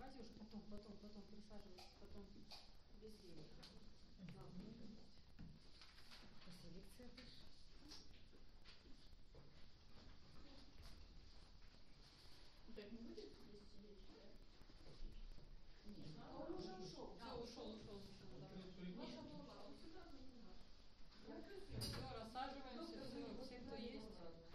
давайте уже потом присаживайтесь, потом без времени. Лекция пишешь? Так не будет здесь сидеть, да? Нет, Он уже ушел. Все, ушел. Наша голова, он сюда все, рассаживаемся, все, кто есть.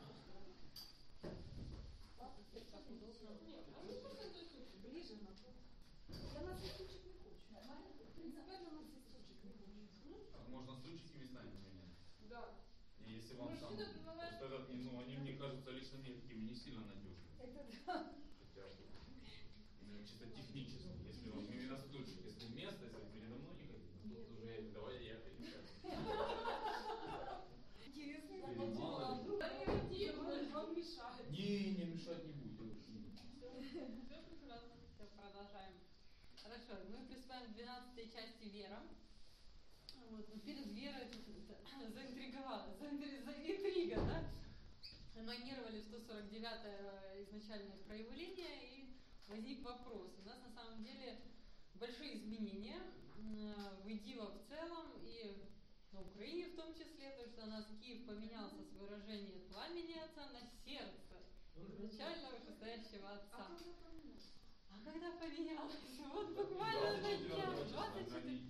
Так удобно. Ближе на то. Я на стульчик не хочу. Нормально? Принципиально на стульчик не хочу. Можно стульчики местами поменять. Да. И если вам там, этот, они, мне кажется, лично мне такими не сильно надежны. Это да. Хотя бы именно чисто технически. Если вам именно стульчик, если место, если передо мной не хотите, то тут уже давай я пересяду. Интересный вам мешает. Не мешать не будет. Все прекрасно. Все, продолжаем. Хорошо, мы приступаем к 12 части вера. Вот, но перед верой заинтриговала, интрига, да? Анонировали 149-е изначальное проявление, и возник вопрос. У нас на самом деле большие изменения в Идиво в целом и на Украине в том числе, потому что у нас Киев поменялся с выражения пламени Отца на сердце изначального вышестоящего Отца. А когда поменялось? Вот буквально на днях, 24.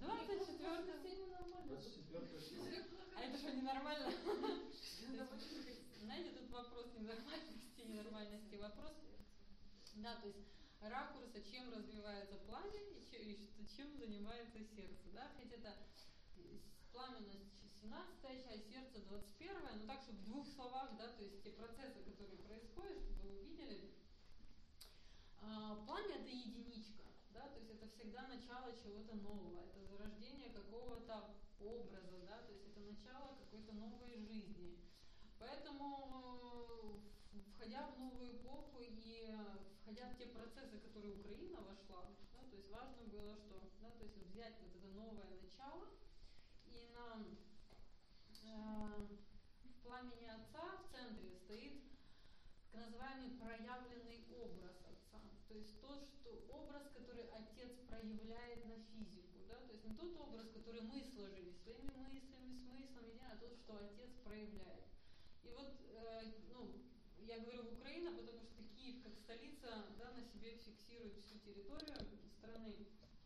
А это что, нормально? Знаете, тут вопрос ненормальности вопрос. Да, то есть ракурса, чем развивается пламя и чем занимается сердце. Да? Хоть это пламя у нас 17 часть, сердце 21, но так, чтобы в двух словах, да, то есть те процессы, которые происходят, чтобы вы увидели. Пламя — это единичка, да, то есть это всегда начало чего-то нового, это зарождение какого-то образа, да, то есть это начало какой-то новой жизни. Поэтому, входя в новую эпоху и входя в те процессы, в которые Украина вошла, да, то есть важно было, что, да, то есть взять вот это новое начало и в пламени Отца в центре стоит так называемый проявленный образ Отца. То есть образ, который Отец проявляет на физику. Да? То есть не тот образ, который мы сложили своими мыслями, смыслами, а тот, что Отец проявляет. И вот, я говорю в Украину, потому что Киев как столица, да, на себе фиксирует всю территорию страны.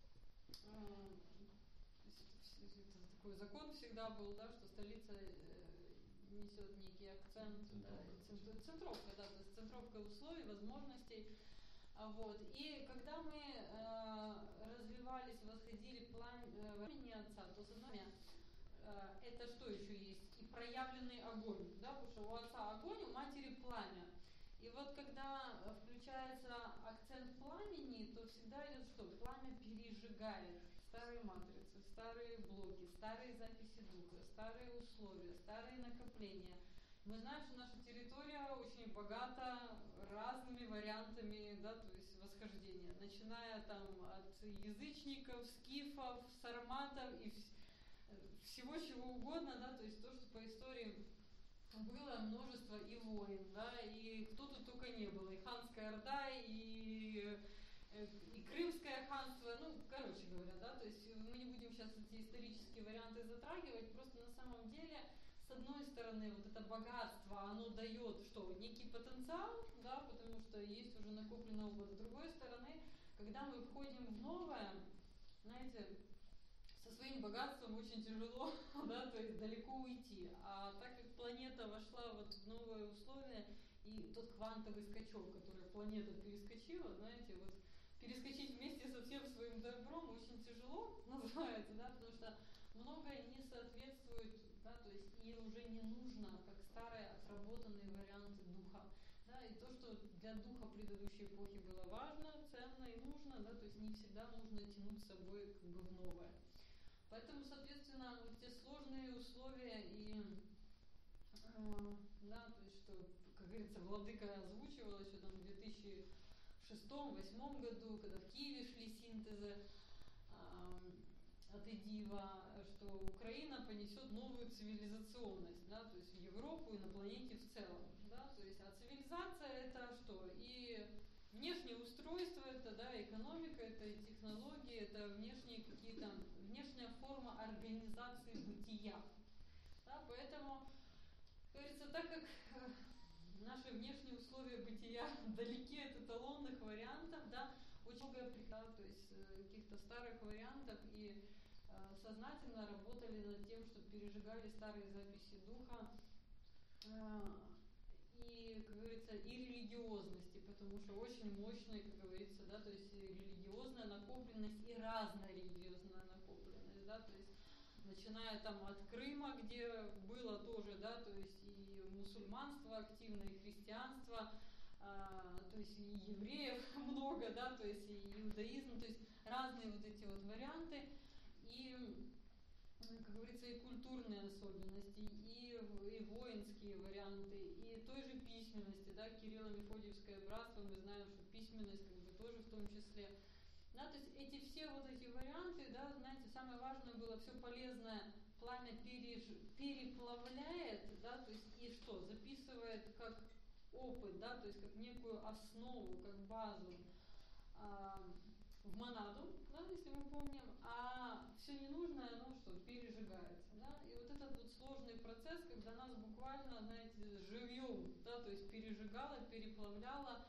Это такой закон всегда был, да, что столица несет некий акцент, центровка, да, то есть центровка условий, возможностей. Вот. И когда мы развивались, восходили пламени Отца, то с одной стороны, это что еще есть? И проявленный огонь, да, потому что у Отца огонь, у Матери пламя. И вот когда включается акцент пламени, то всегда идет что? Пламя пережигает старые матрицы, старые блоки, старые записи духа, старые условия, старые накопления. Мы знаем, что наша территория очень богата разными вариантами, да, то есть восхождения, начиная там от язычников, скифов, сарматов и всего чего угодно, да, то есть то, что по истории было множество и войн, да, и кто тут только не было, и ханская орда, и Крымское ханство, короче говоря, да, то есть мы не будем сейчас эти исторические варианты затрагивать, просто на самом деле, с одной стороны, вот это богатство, оно дает, что, некий потенциал, да, потому что есть уже накопленный опыт, с другой стороны, когда мы входим в новое, знаете, со своим богатством очень тяжело, да, то есть далеко уйти. А так как планета вошла вот в новые условия, и тот квантовый скачок, который планета перескочила, знаете, вот перескочить вместе со всем своим добром очень тяжело, называется, да, потому что многое не соответствует, да, то есть и уже не нужно, как старые отработанные варианты духа. Да, и то, что для духа предыдущей эпохи было важно, ценно и нужно, да, то есть не всегда нужно тянуть с собой как бы в новое. Поэтому, соответственно, вот те сложные условия и, да, то есть, что, как говорится, владыка озвучивал еще там в 2006-2008 году, когда в Киеве шли синтезы от Идива, что Украина понесет новую цивилизационность, да, то есть в Европу и на планете в целом, да, то есть, а цивилизация это что? И внешнее устройство, это, да, экономика, это технологии, это внешние какие-то, внешняя форма организации бытия. Да, поэтому, как говорится, так как наши внешние условия бытия далеки от эталонных вариантов, да, очень много то есть каких-то старых вариантов, и сознательно работали над тем, чтобы пережигали старые записи духа, и, как говорится, и религиозности, потому что очень мощная, как говорится, да, то есть религиозная накопленность и разная религиозная накопленность, да, то есть начиная там от Крыма, где было тоже, да, то есть и мусульманство активное, и христианство, то есть и евреев много, да, то есть и иудаизм, то есть разные вот эти вот варианты, и, как говорится, и культурные особенности, и воинские варианты, и той же письменности, да, Кирилло-Мефодиевское братство, мы знаем, что письменность как бы тоже в том числе. Да, то есть эти все вот эти варианты, да, знаете, самое важное было, все полезное пламя переплавляет, да, то есть и что, записывает как опыт, да, то есть как некую основу, как базу в монаду, да, если мы помним, а все ненужное, оно что, пережигается, да, и вот этот вот сложный процесс, когда нас буквально, знаете, живьем, да, то есть пережигало, переплавляло,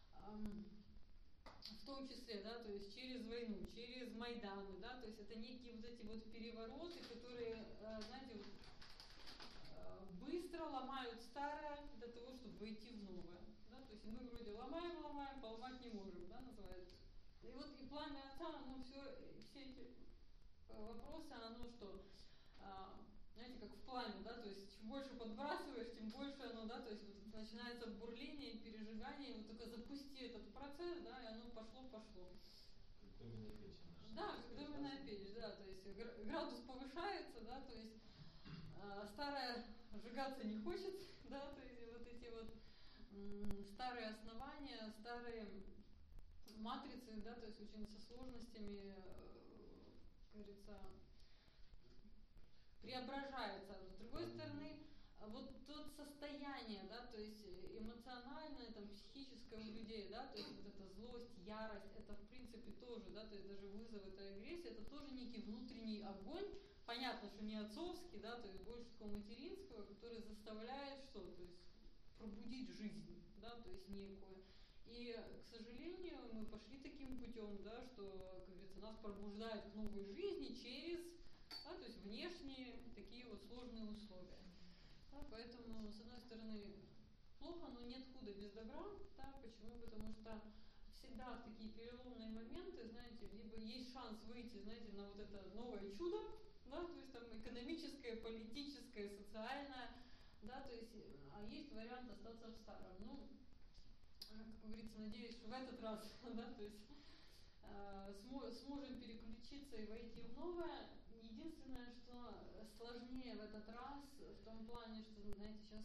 в том числе, да, то есть через войну, через Майданы, да, то есть это некие вот эти вот перевороты, которые, знаете, вот, быстро ломают старое для того, чтобы войти в новое, да, то есть мы вроде ломаем, поломать не можем, да, называется. И вот и пламя отца, оно все эти вопросы, оно что, знаете, как в пламя, да, то есть чем больше подбрасываешь, тем больше оно, да, то есть вот начинается бурление, пережигание, и вот только запусти этот процесс, да, и оно пошло. Как дымная печь. Да, как дымная печь, да, то есть градус повышается, да, то есть старое сжигаться не хочет, да, то есть вот эти вот старые основания, старые матрицы, да, то есть очень со сложностями, как говорится, преображается. С другой стороны, вот то состояние, да, то есть эмоциональное, там, психическое у людей, да, то есть вот эта злость, ярость, это в принципе тоже, да, то есть даже вызов этой агрессии, это тоже некий внутренний огонь, понятно, что не отцовский, да, то есть больше такого материнского, который заставляет что, то есть пробудить жизнь, да, то есть некую. И, к сожалению, мы пошли таким путем, да, что, как говорится, нас пробуждают к новой жизни через, да, то есть внешние такие вот сложные условия. Да, поэтому, с одной стороны, плохо, но нет худа без добра. Да, почему? Потому что всегда в такие переломные моменты, знаете, либо есть шанс выйти, знаете, на вот это новое чудо, да, то есть там экономическое, политическое, социальное, да, то есть, а есть вариант остаться в старом. Ну, как говорится, надеюсь, что в этот раз, да, то есть сможем переключиться и войти в новое. Единственное, что сложнее в этот раз, в том плане, что, знаете, сейчас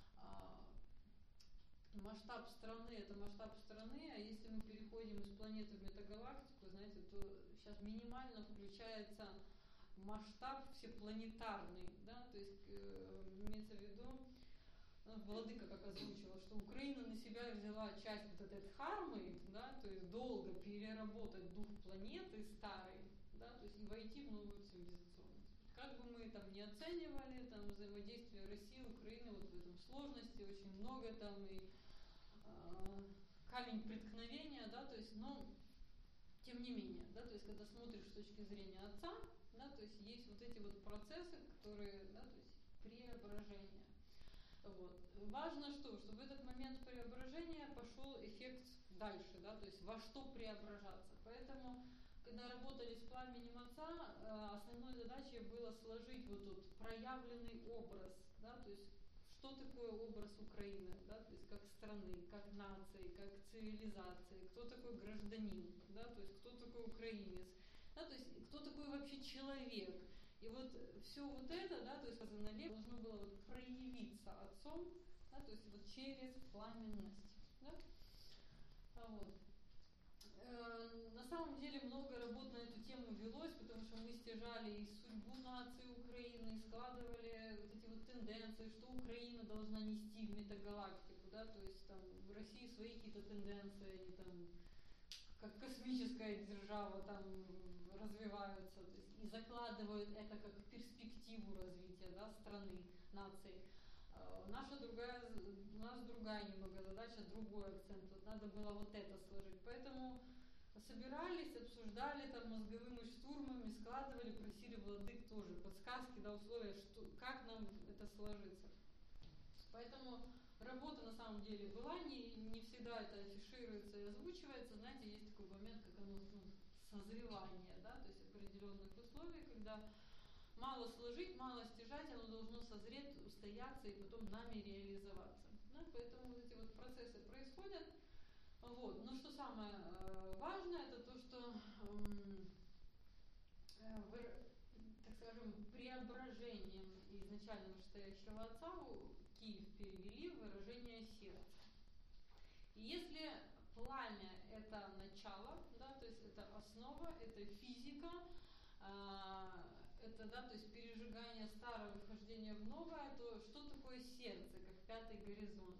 масштаб страны, это масштаб страны, а если мы переходим из планеты в метагалактику, знаете, то сейчас минимально включается масштаб всепланетарный, да, то есть имеется в виду, владыка как озвучила, что Украина на себя взяла часть вот этой дхармы, да, то есть долго переработать дух планеты старый, да, то есть и войти в новую цивилизационность. Как бы мы там не оценивали там взаимодействие России, Украины, вот в этом сложности очень много там и камень преткновения, да, то есть, но тем не менее, да, то есть когда смотришь с точки зрения отца, да, то есть есть вот эти вот процессы, которые, да, то есть преображение. Вот. Важно что? Чтобы в этот момент преображения пошел эффект дальше, да, то есть во что преображаться. Поэтому, когда работали с пламенем отца, основной задачей было сложить вот тут проявленный образ, да, то есть что такое образ Украины, да, то есть как страны, как нации, как цивилизации, кто такой гражданин, да, то есть кто такой украинец, да, то есть кто такой вообще человек. И вот все вот это, да, то есть должно было вот проявиться отцом, да, то есть вот через пламенность. Да? Вот. На самом деле много работ на эту тему велось, потому что мы стяжали и судьбу нации Украины, и складывали вот эти вот тенденции, что Украина должна нести в метагалактику, да, то есть там в России свои какие-то тенденции, они там как космическая держава там развиваются, то есть, и закладывают это как перспективу развития, да, страны, нации. У нас другая немного задача, другой акцент. Вот надо было вот это сложить. Поэтому собирались, обсуждали там мозговыми штурмами, складывали, просили владык тоже подсказки, да, условия, что, как нам это сложится. Поэтому работа на самом деле была, не всегда это афишируется и озвучивается. Знаете, есть такой момент, как оно, созревание, да, то есть определенных условий, когда мало сложить, мало стяжать, оно должно созреть, устояться и потом нами реализоваться. Да, поэтому вот эти вот процессы происходят. Вот. Но что самое важное, это то, что так скажем, преображением изначально вышестоящего отца Киев перевели в выражение сердца. И если пламя – это начало, да, то есть это основа, это физика, это, да, то есть пережигание старого, вхождение в новое, то что такое сердце, как пятый горизонт?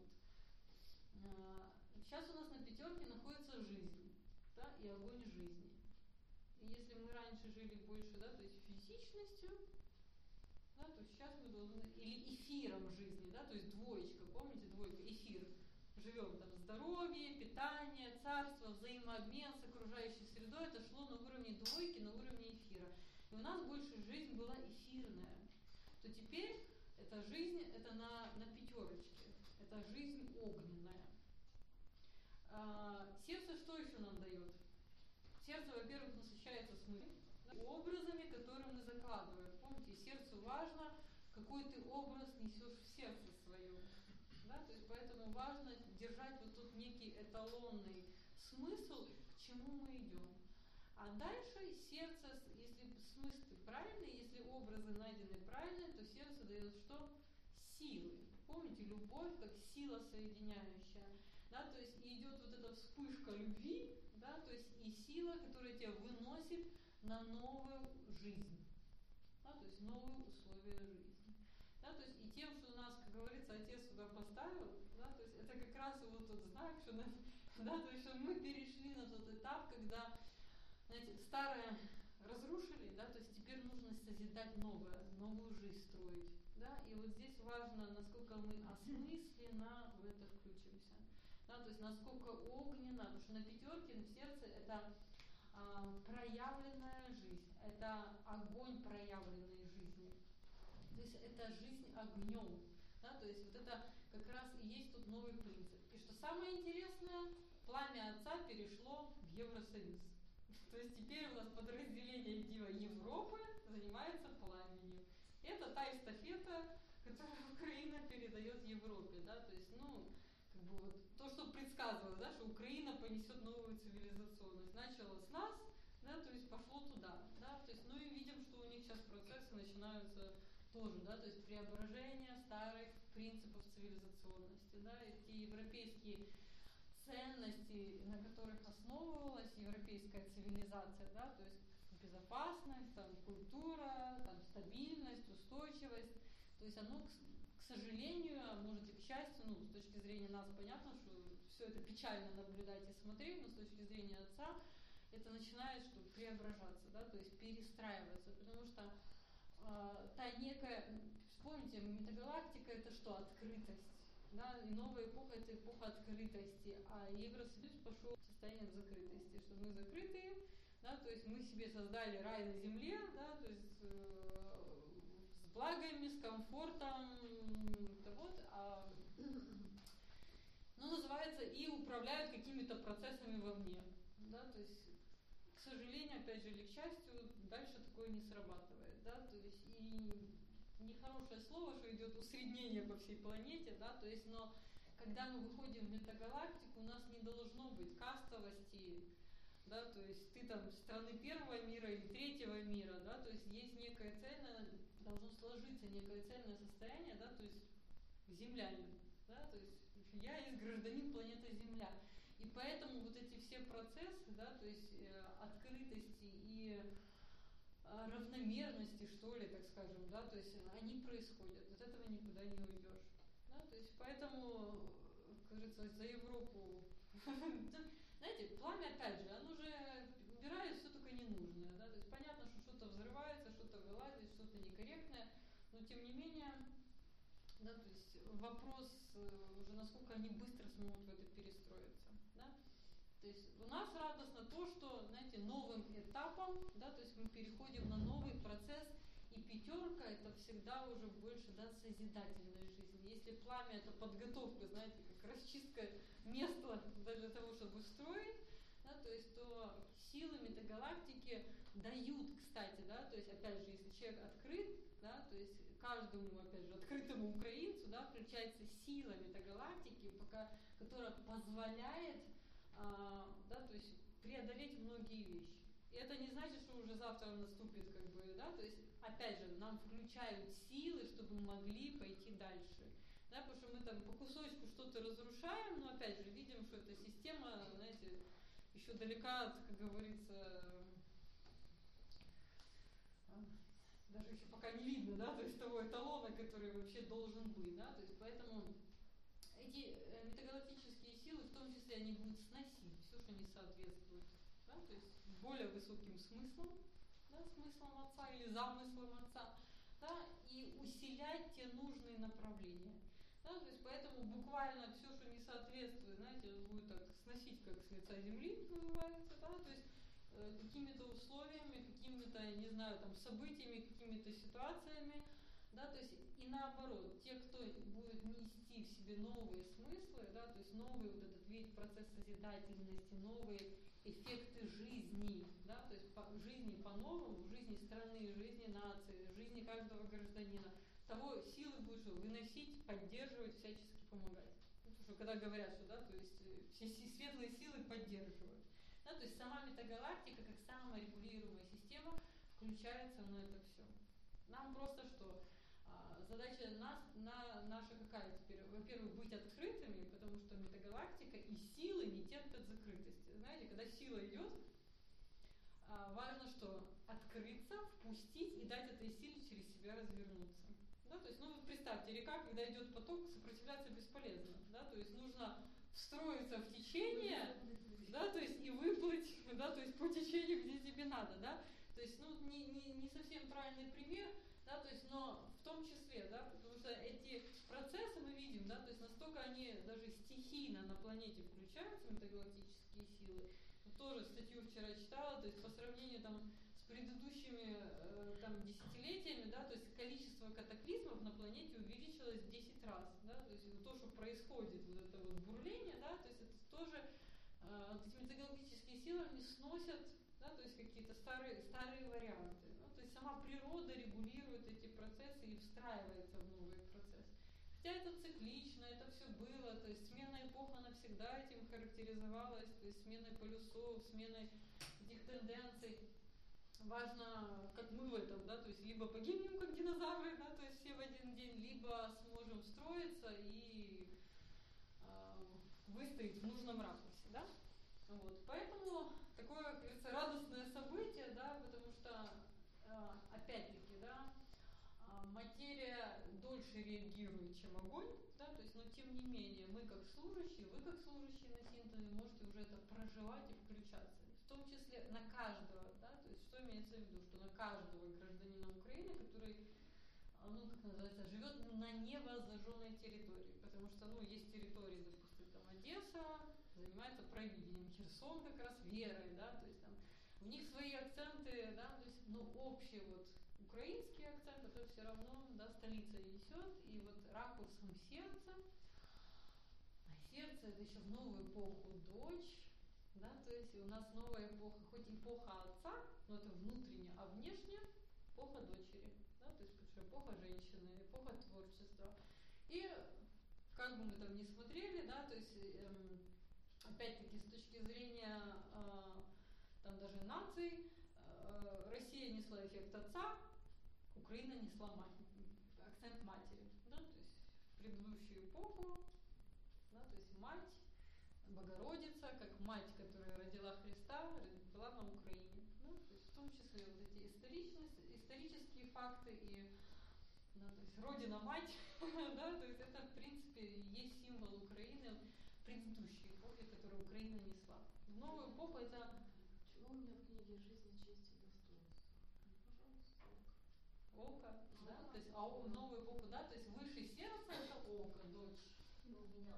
Сейчас у нас на пятерке находится жизнь, да, и огонь жизни. И если мы раньше жили больше, да, то есть физичностью, да, то сейчас мы должны, или эфиром жизни, да, то есть двоечка, помните, двойка, эфир. Живем там здоровье, питание, царство, взаимообмен с окружающей средой, это шло на уровне двойки, на уровне эфира. И у нас больше жизнь была эфирная. То теперь эта жизнь, это на пятерочке, это жизнь огненная. Сердце что еще нам дает? Сердце, во-первых, насыщается смыслом, образами, которые мы закладываем. Помните, сердцу важно, какой ты образ несешь в сердце своем. Да? То есть поэтому важно держать вот тут некий эталонный смысл, к чему мы идем. А дальше сердце, если смыслы правильные, если образы найдены правильные, то сердце дает что? Силы. Помните, любовь как сила соединяющая. Да? То есть идет вот эта вспышка любви, да? То есть и сила, которая тебя выносит на новую жизнь. Да? То есть новые условия жизни. Да? То есть и тем, что нас, как говорится, отец сюда поставил, да? То есть это как раз вот тот знак, что, да? То есть, что мы перешли на тот этап, когда, знаете, старое разрушили, да, то есть теперь нужно созидать новое, новую жизнь строить. Да? И вот здесь важно, насколько мы осмысленно в это включимся. Да? То есть насколько огненно, потому что на пятерке в сердце это проявленная жизнь, это огонь проявленной жизни. То есть это жизнь огнем. Да? То есть вот это как раз и есть тут новый принцип. И что самое интересное, пламя отца перешло в Евросоюз. То есть теперь у нас подразделение Дива Европы занимается пламенем. Это та эстафета, которую Украина передает Европе. Да? То есть, как бы вот то, что предсказывалось, да, что Украина понесет новую цивилизационность. Начало с нас, да, то есть пошло туда. Да? То есть, и видим, что у них сейчас процессы начинаются тоже, да, то есть преображение старых принципов цивилизационности. Да? И те европейские ценности, на которых основывалась европейская цивилизация, да, то есть безопасность, там, культура, там, стабильность, устойчивость. То есть оно, к сожалению, а может и к счастью, с точки зрения нас понятно, что все это печально наблюдать и смотреть, но с точки зрения отца это начинает преображаться, да, то есть перестраиваться, потому что та некая, вспомните, метагалактика это что? Открытость. Да, и новая эпоха это эпоха открытости, а Евросоюз пошел в состояние закрытости, что мы закрытые, да, то есть мы себе создали рай на земле, да, то есть с благами, с комфортом, называется, и управляют какими-то процессами вовне, да, то есть, к сожалению, опять же, или к счастью, дальше такое не срабатывает, да, то есть, и нехорошее слово, что идет усреднение по всей планете, да, то есть, но когда мы выходим в метагалактику, у нас не должно быть кастовости, да, то есть ты там страны первого мира или третьего мира, да, то есть есть некое цельное, должно сложиться некое цельное состояние, да, то есть землянин, да, то есть я есть гражданин планеты Земля. И поэтому вот эти все процессы, да, то есть открытости и равномерности, что ли, так скажем, да, то есть они происходят, от этого никуда не уйдешь. Да, то есть поэтому, говорится, за Европу. Знаете, пламя, опять же, оно же убирает все только ненужное, да, то есть понятно, что что-то взрывается, что-то вылазит, что-то некорректное, но тем не менее, да, то есть вопрос уже, насколько они быстро смогут в это перестроиться, да. То есть у нас радостно то, что, знаете, новым этапом, да, то есть мы переходим на новый процесс, и пятерка это всегда уже больше, да, созидательной жизни. Если пламя это подготовка, знаете, как расчистка места для того, чтобы строить, да, то есть то силы метагалактики дают, кстати, да, то есть опять же, если человек открыт, да, то есть каждому, опять же, открытому украинцу, да, включается сила метагалактики, которая позволяет, да, то есть преодолеть многие вещи. И это не значит, что уже завтра наступит, как бы, да, то есть, опять же, нам включают силы, чтобы мы могли пойти дальше. Да, потому что мы там по кусочку что-то разрушаем, но опять же видим, что эта система, знаете, еще далека от, как говорится, даже еще пока не видно, да, то есть того эталона, который вообще должен быть, да, то есть поэтому эти метагалактические силы, в том числе, они будут сносить все, что не соответствует, да, то есть более высоким смыслом, да, смыслом Отца или замыслом Отца, да, и усилять те нужные направления. Да, то есть поэтому буквально все, что не соответствует, знаете, будет так сносить, как с лица земли называется, да, то есть какими-то условиями, какими-то, не знаю, там, событиями, какими-то ситуациями, да, то есть и наоборот, те, кто будет нести в себе новые смыслы, да, то есть новый вот этот весь процесс созидательности, новые эффекты жизни, да, то есть жизни по-новому, жизни страны, жизни нации, жизни каждого гражданина, того силы будет что, выносить, поддерживать, всячески помогать. Потому что когда говорят, что, да, то есть все светлые силы поддерживают. Да, то есть сама метагалактика, как саморегулируемая система, включается на это все. Нам просто что? Задача наша какая теперь? Во-первых, быть открытыми, потому что метагалактика и силы не терпят закрытости. Знаете, когда сила идет, важно что? Открыться, впустить и дать этой силе через себя развернуться. Да, то есть, ну вы представьте, река, когда идет поток, сопротивляться бесполезно. Да, то есть нужно встроиться в течение, да, то есть и выплыть, да, то есть по течению, где тебе надо, да. То есть, ну, не совсем правильный пример, да, то есть, но в том числе, да, потому что эти процессы мы видим, да, то есть настолько они даже стихийно на планете включаются, метагалактические силы. Вот тоже статью вчера читала, то есть по сравнению там с предыдущими там десятилетиями, да, то есть количество катаклизмов на планете увеличилось в 10 раз, да, то есть вот то, что происходит, вот это вот бурление, да, то есть это тоже вот эти метагалактические силы, они сносят, да, то есть какие-то старые варианты. Ну, то есть сама природа регулирует эти процессы и встраивается в новые процессы. Хотя это циклично, это все было, то есть сменная эпоха навсегда этим характеризовалась, то есть сменой полюсов, сменой этих тенденций. Важно, как мы в этом, да, то есть либо погибнем, как динозавры, да, то есть все в один день, либо сможем строиться и выстоять в нужном ракурсе, да. Вот. Поэтому такое, как говорится, радостное событие, да, потому что, опять-таки, да, материя дольше реагирует, чем огонь, да, то есть, но тем не менее, мы как служащие, вы как служащие на синтезе можете уже это проживать и включаться, в том числе на каждого, да, то есть, что имеется в виду, что на каждого гражданина Украины, который, ну, как называется, живет на невозожженной территории, потому что, ну, есть территории, допустим, там Одесса, занимается провидением, Херсон как раз верой, да, то есть там у них свои акценты, да, то есть, ну, общий вот украинский акцент, это все равно, да, столица несет, и вот ракурсом сердца, а сердце это еще в новую эпоху дочь, да, то есть у нас новая эпоха, хоть эпоха отца, но это внутренне, а внешне эпоха дочери, да, то есть потому что эпоха женщины, эпоха творчества. И как бы мы там ни смотрели, да, то есть опять-таки с точки зрения там даже наций, Россия несла эффект отца, Украина несла акцент матери, да, то есть в предыдущую эпоху, да, то есть мать, Богородица, как мать, которая родила Христа, была на Украине, да, то есть в том числе вот эти исторические факты и, да, то есть Родина-мать, да, то есть это в принципе есть символ Украины, предыдущей эпохе, которую Украина несла. В новую эпоху это Чего у меня в книге «Жизнь, честь и достоинство»? Пожалуйста. око, да, то есть, а в новую эпоху, да, то есть выше сердца это око, дочь. Ну, у меня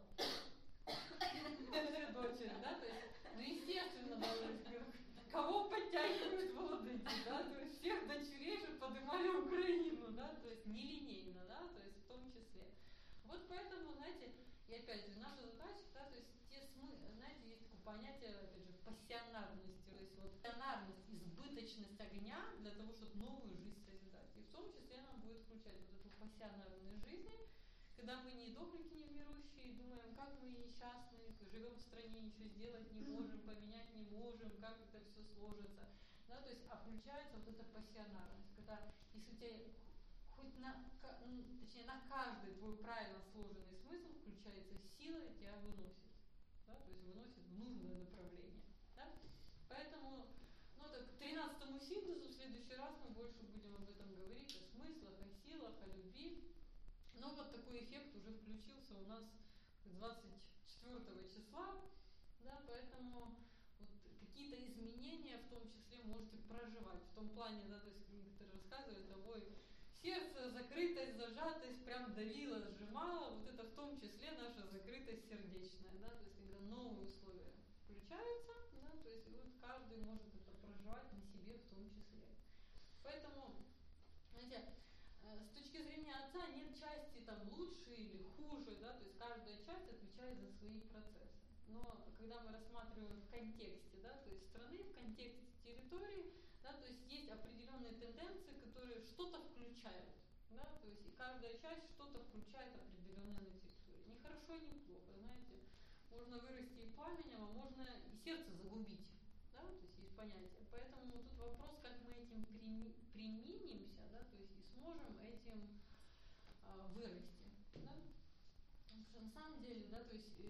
Дочери, да, то есть, ну, естественно, да, то есть, кого подтягивают владыки, да, то есть всех дочерей же поднимали Украину, да, то есть нелинейно, да, то есть в том числе. Вот поэтому, знаете, и опять же, наша задача, да, то есть знаете, есть такое понятие, опять же, пассионарности, то есть вот пассионарность, избыточность огня для того, чтобы новую жизнь созидать. И в том числе нам будет включать вот эту пассионарную жизнь, когда мы не дохлики невмирущие, думаем, как мы несчастные, живем в стране, ничего сделать не можем, поменять не можем, как это все сложится. Да, то есть, включается вот эта пассионарность, когда если у тебя хоть точнее, на каждый твой правильно сложенный смысл включается сила и тебя выносит. Да, то есть выносит в нужное направление. Да? Поэтому, ну, так, к 13-му синтезу в следующий раз мы больше будем об этом говорить, о смыслах, о силах, о любви. Но вот такой эффект уже включился у нас 24 числа, да, поэтому вот какие-то изменения в том числе можете проживать. В том плане, да, то есть некоторые рассказывают, ой, сердце, закрытость, зажатость, прям давило, сжимало, вот это в том числе наша закрытость сердечная, да, то есть когда новые условия включаются, да, то есть вот каждый может это проживать на себе в том числе. Поэтому, знаете, с точки зрения отца нет части там лучше или хуже, да, то есть каждая часть отвечает за свои процессы. Но когда мы рассматриваем в контексте, да, то есть страны, в контексте территории, да, то есть есть определенные тенденции, которые что-то включают, да, то есть и каждая часть что-то включает определенное на территории. Не хорошо, не плохо, знаете, можно вырасти и пламенем, а можно и сердце загубить, да, то есть есть понятие. Поэтому тут вопрос, как мы этим применимся, да, то есть и сможем этим вырасти, да. Потому что на самом деле, да, то есть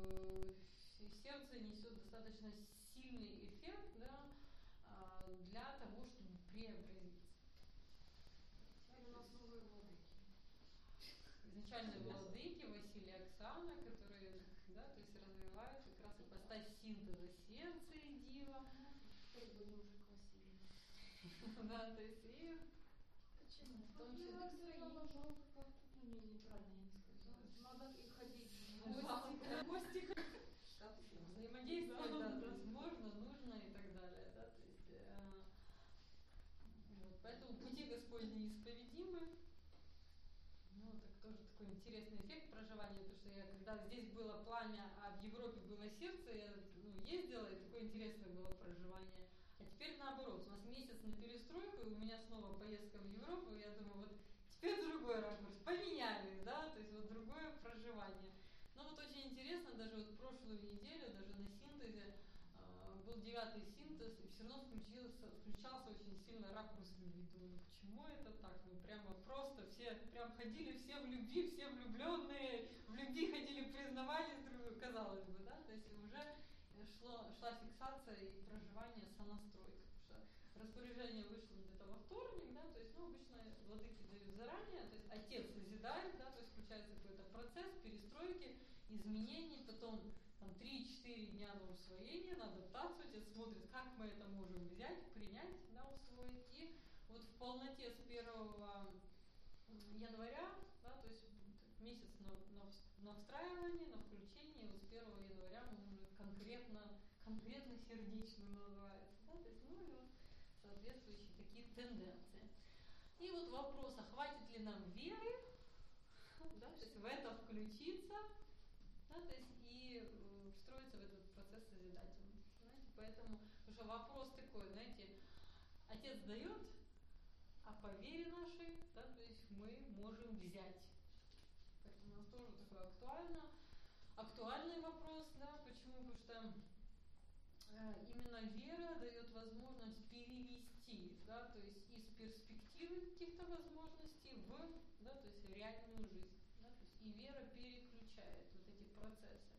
сердце несет достаточно сильный эффект, да, для того, чтобы преобразиться. Теперь у нас новые владыки. Изначальные владыки Василий и Оксана, которые, да, то есть развивают как раз ипостась синтеза сердца и дива. Теперь были уже к Василию. Да, то есть и Почему? в том числе Жалко как-то, ну неправильно я не сказала. Надо и ходить. мостик, взаимодействовать, да, то есть можно, нужно и так далее, да, то есть вот, поэтому пути Господни неисповедимы. Ну, так тоже такой интересный эффект проживания, потому что я когда здесь было пламя, а в Европе было сердце, я ездила, и такое интересное было проживание. А теперь наоборот, у нас месяц на перестройку, и у меня снова поездка в Европу, и я думаю, вот теперь другой ракурс, поменялись, да, то есть вот другое проживание. Но вот очень интересно, даже вот прошлую неделю, даже на синтезе, был 9-й синтез, и все равно включался очень сильно ракурс любви. Думаю, ну почему это так? Ну прямо просто все прям ходили все в любви, все влюбленные, в любви ходили, признавались друг другу, казалось бы, да, то есть уже шла фиксация и проживание сонастройка. Потому что распоряжение вышло где-то во вторник, да, то есть, ну, обычно владыки дают заранее, то есть отец созидает, да, то есть включается какой-то процесс перестройки, изменений, потом там 3-4 дня на усвоение, на адаптацию, отец смотрит, как мы это можем взять, принять, да, усвоить, и вот в полноте с 1 января, да, то есть месяц на встраивание, на включение, и вот с 1 января мы уже конкретно сердечно называется, да, то есть, ну и вот соответствующие такие тенденции. И вот вопрос, а хватит ли нам веры, да, то есть в это включиться, да, то есть и встроиться в этот процесс созидательный. Знаете, поэтому, потому что вопрос такой, знаете, отец дает, а по вере нашей, да, то есть мы можем взять. Поэтому у нас тоже такой актуальный вопрос, да, почему? Потому что именно вера дает возможность перевести, да, то есть из перспективы каких-то возможностей в, да, то есть реальную жизнь. Да, то есть и вера переключает вот эти процессы.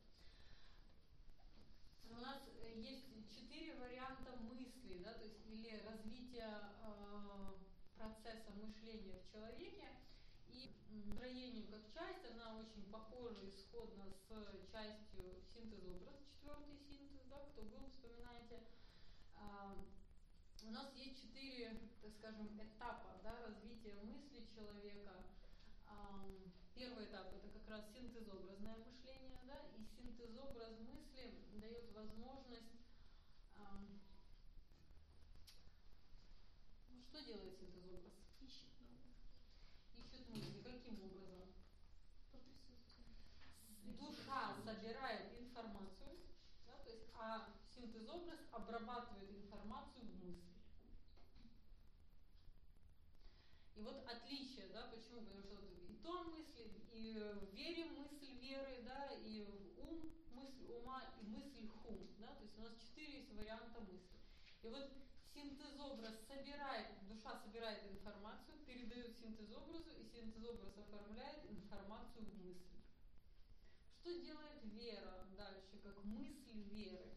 У нас есть 4 варианта мысли, да, то есть или развития процесса мышления в человеке. И строению как часть, она очень похожа исходно с частью синтез-образ, 4-й синтез, да, кто был, вспоминайте. У нас есть 4, так скажем, этапа, да, развития мысли человека. Первый этап — это как раз синтезобразное мышление, да, и синтезобраз мысли дает возможность. Что делает синтезобраз? Ищет новое. Ищет мысли. Каким образом? По присутствию. Душа собирает информацию, да, то есть, а синтезобраз обрабатывает информацию в мысли. И вот отличие, да, почему? Потому что вот и тон мысли, и в вере мысль веры, да, и в ум мысль ума, и мысль хум, да, то есть у нас 4 есть варианта мысли. И вот синтезобраз собирает, душа собирает информацию, передает синтезобразу, и синтезобраз оформляет информацию в мысли. Что делает вера дальше, как мысль веры?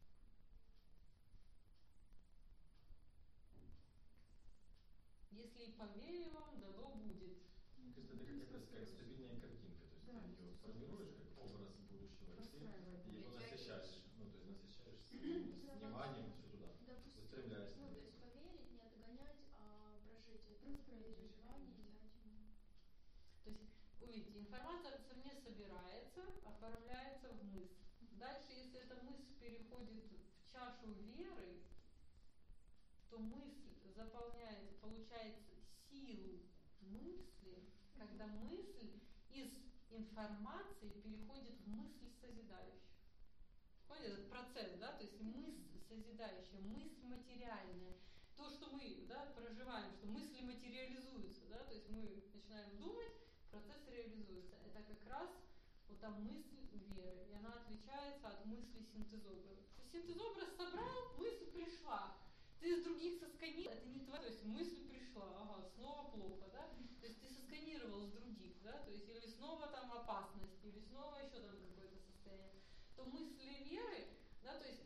Если и поверю вам, дано будет. Мне кажется, это как раз как стабильная картинка. То есть Да, ты ее формируешь как образ будущего, и ты его насыщаешь. Ну, то есть насыщаешь с вниманием все туда. Допустим, Устремляешься. ну, то есть поверить, не отгонять, а прожить это переживание и дать ему. То есть, увидите, информация не собирается, оформляется в мысль. Дальше, если эта мысль переходит в чашу веры, то мысль заполняет, получается, силу мысли, когда мысль из информации переходит в мысль созидающую. Понимаете, этот процесс, да, то есть мысль созидающая, мысль материальная. То, что мы, да, проживаем, что мысли материализуются, да, то есть мы начинаем думать, процесс реализуется. Это как раз вот та мысль веры, и она отличается от мысли синтезобраза. Синтезобраз собрал, мысль пришла. Ты из других сосканировал, это не твоя, то есть мысль пришла, ага, снова плохо, да, то есть ты сосканировал с других, да, то есть или снова там опасность, или снова еще там какое-то состояние, то мысли веры, да, то есть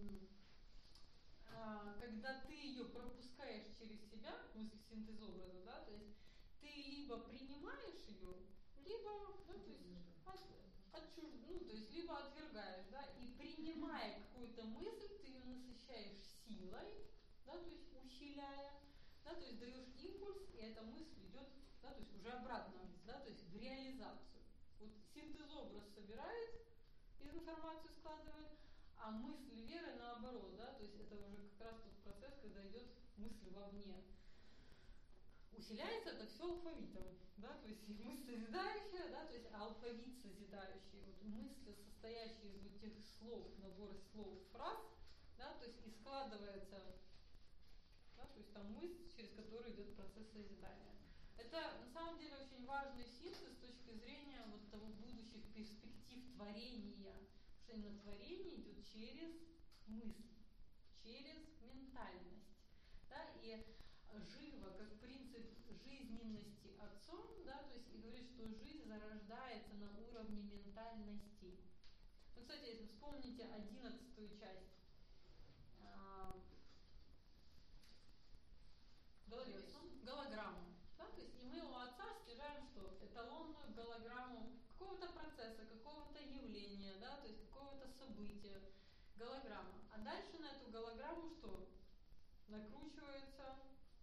когда ты ее пропускаешь через себя, мысль синтезобраза, да, то есть ты либо принимаешь ее, либо, да, то есть ну, то есть либо отвергаешь, да, и принимая какую-то мысль, ты ее насыщаешь силой, да, то есть усиляя, да, то есть даешь импульс, и эта мысль идет, да, то есть уже обратно, да, то есть в реализацию. Вот синтезобраз собирает, из информации складывает, а мысль веры наоборот, да, то есть это уже как раз тот процесс, когда идет мысль вовне. Усиляется это все алфавитом, да, то есть мысль созидающая, да, то есть алфавит созидающий, вот мысль, состоящая из вот тех слов, набор слов, фраз, да, то есть и складывается, да, то есть там мысль, через которую идет процесс созидания. Это на самом деле очень важный синтез с точки зрения вот того будущих перспектив творения, потому что именно творение идет через мысль, через ментальность, да, и живо, как принцип жизненности отцом, да, то есть и говорит, что жизнь зарождается на уровне ментальности. Ну, кстати, если вспомните 11-ю часть голограмму, да, то есть и мы у отца стяжаем что? Эталонную голограмму какого-то процесса, какого-то явления, да, то есть какого-то события, голограмма. А дальше на эту голограмму что? Накручиваются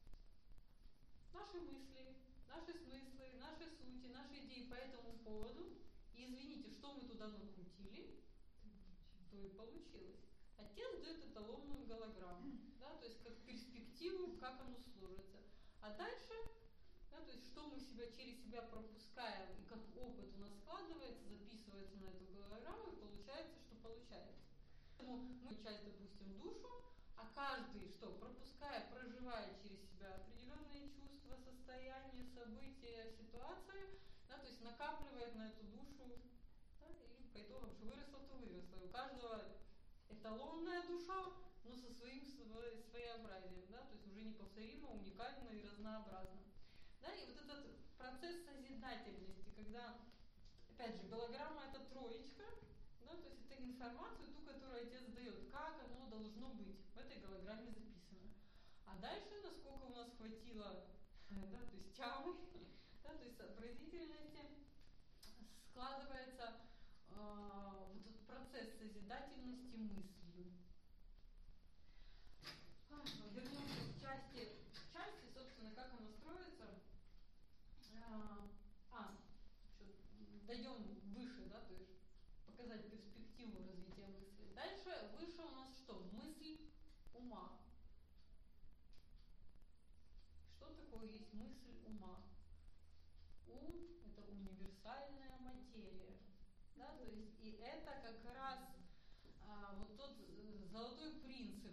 наши мысли, наши смыслы, наши сути, наши идеи по этому поводу. И извините, что мы туда накрутили, то и получилось. Отец дает эталонную голограмму, да, то есть как перспективу, как оно сложится. А дальше, да, то есть что мы через себя пропускаем и как опыт у нас складывается, записывается на эту голограмму, и получается, что получается. Поэтому мы часть, допустим, душу, а каждый, что, пропуская, проживая через себя определенные чувства, состояния, события, ситуации, да, то есть накапливает на эту душу, да, и по итогам, что выросло, то выросло. И у каждого эталонная душа, но со своим своеобразием, да, то есть уже неповторимо, уникально и разнообразно. Да, и вот этот процесс созидательности, когда, опять же, голограмма это троечка, да, то есть это информацию, ту, которую отец дает, как оно должно быть, в этой голограмме записано. А дальше, насколько у нас хватило, да, то есть тямы, да, то есть сообразительности складывается вот этот процесс созидательности мыслью. Вернемся к части, собственно, как она строится. Дойдем выше, да, то есть показать перспективу развития мысли. Дальше выше у нас что? Мысль ума. Что такое есть мысль ума? Ум – это универсальная материя. Да, то есть, и это как раз вот тот золотой принцип.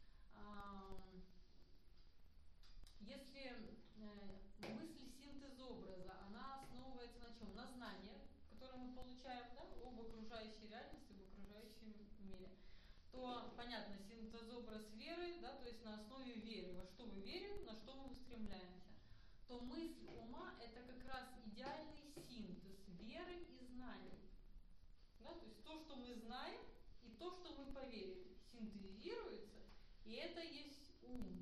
Если мысль синтез образа, она основывается на чем? На знаниях, которые мы получаем, да, об окружающей реальности, об окружающем мире, то, понятно, синтез образ веры, да, то есть на основе веры, во что мы верим, на что мы устремляемся, то мысль ума – это как раз идеальный синтез веры и знаний. Да, то есть то, что мы знаем, и то, что мы поверили, синтезируется, и это есть ум.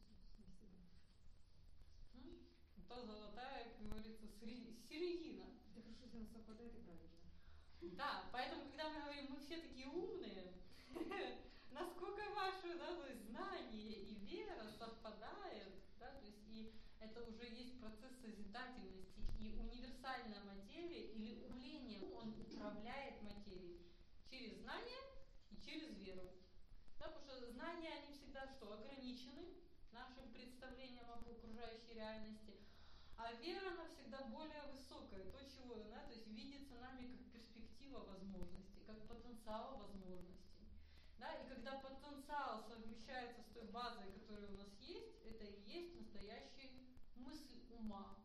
Та золотая, как говорится, середина. Да хорошо, если она совпадает и правильно. Да, поэтому, когда мы говорим, мы все такие умные, насколько ваши, да, то есть знания и вера совпадают, да, то есть и это уже есть процесс созидательности и универсальная материя или умление, он управляет материей через знания и через веру. Да, потому что знания, они всегда что? Ограничены нашим представлением об окружающей реальности, а вера, она всегда более высокая, то, чего, да, то есть видится нами как перспектива возможностей, как потенциал возможностей. Да, и когда потенциал совмещается с той базой, которая у нас есть, это и есть настоящая мысль ума.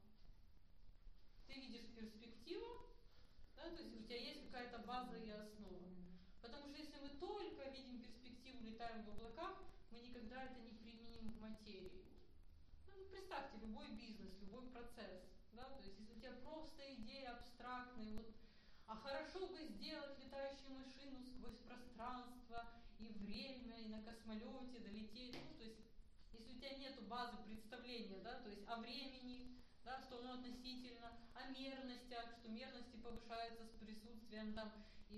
Ты видишь перспективу, да, то есть у тебя есть какая-то база и основа. Потому что если мы только видим перспективу, летаем в облаках, мы никогда это не применим в материи. Ну, представьте, любой бизнес, любой процесс, да, то есть если у тебя просто идеи абстрактные, вот, а хорошо бы сделать летающую машину сквозь пространство и время, и на космолете долететь, ну, то есть если у тебя нету базы представления, да, то есть о времени, да, что оно относительно, о мерностях, что мерности повышаются с присутствием там, и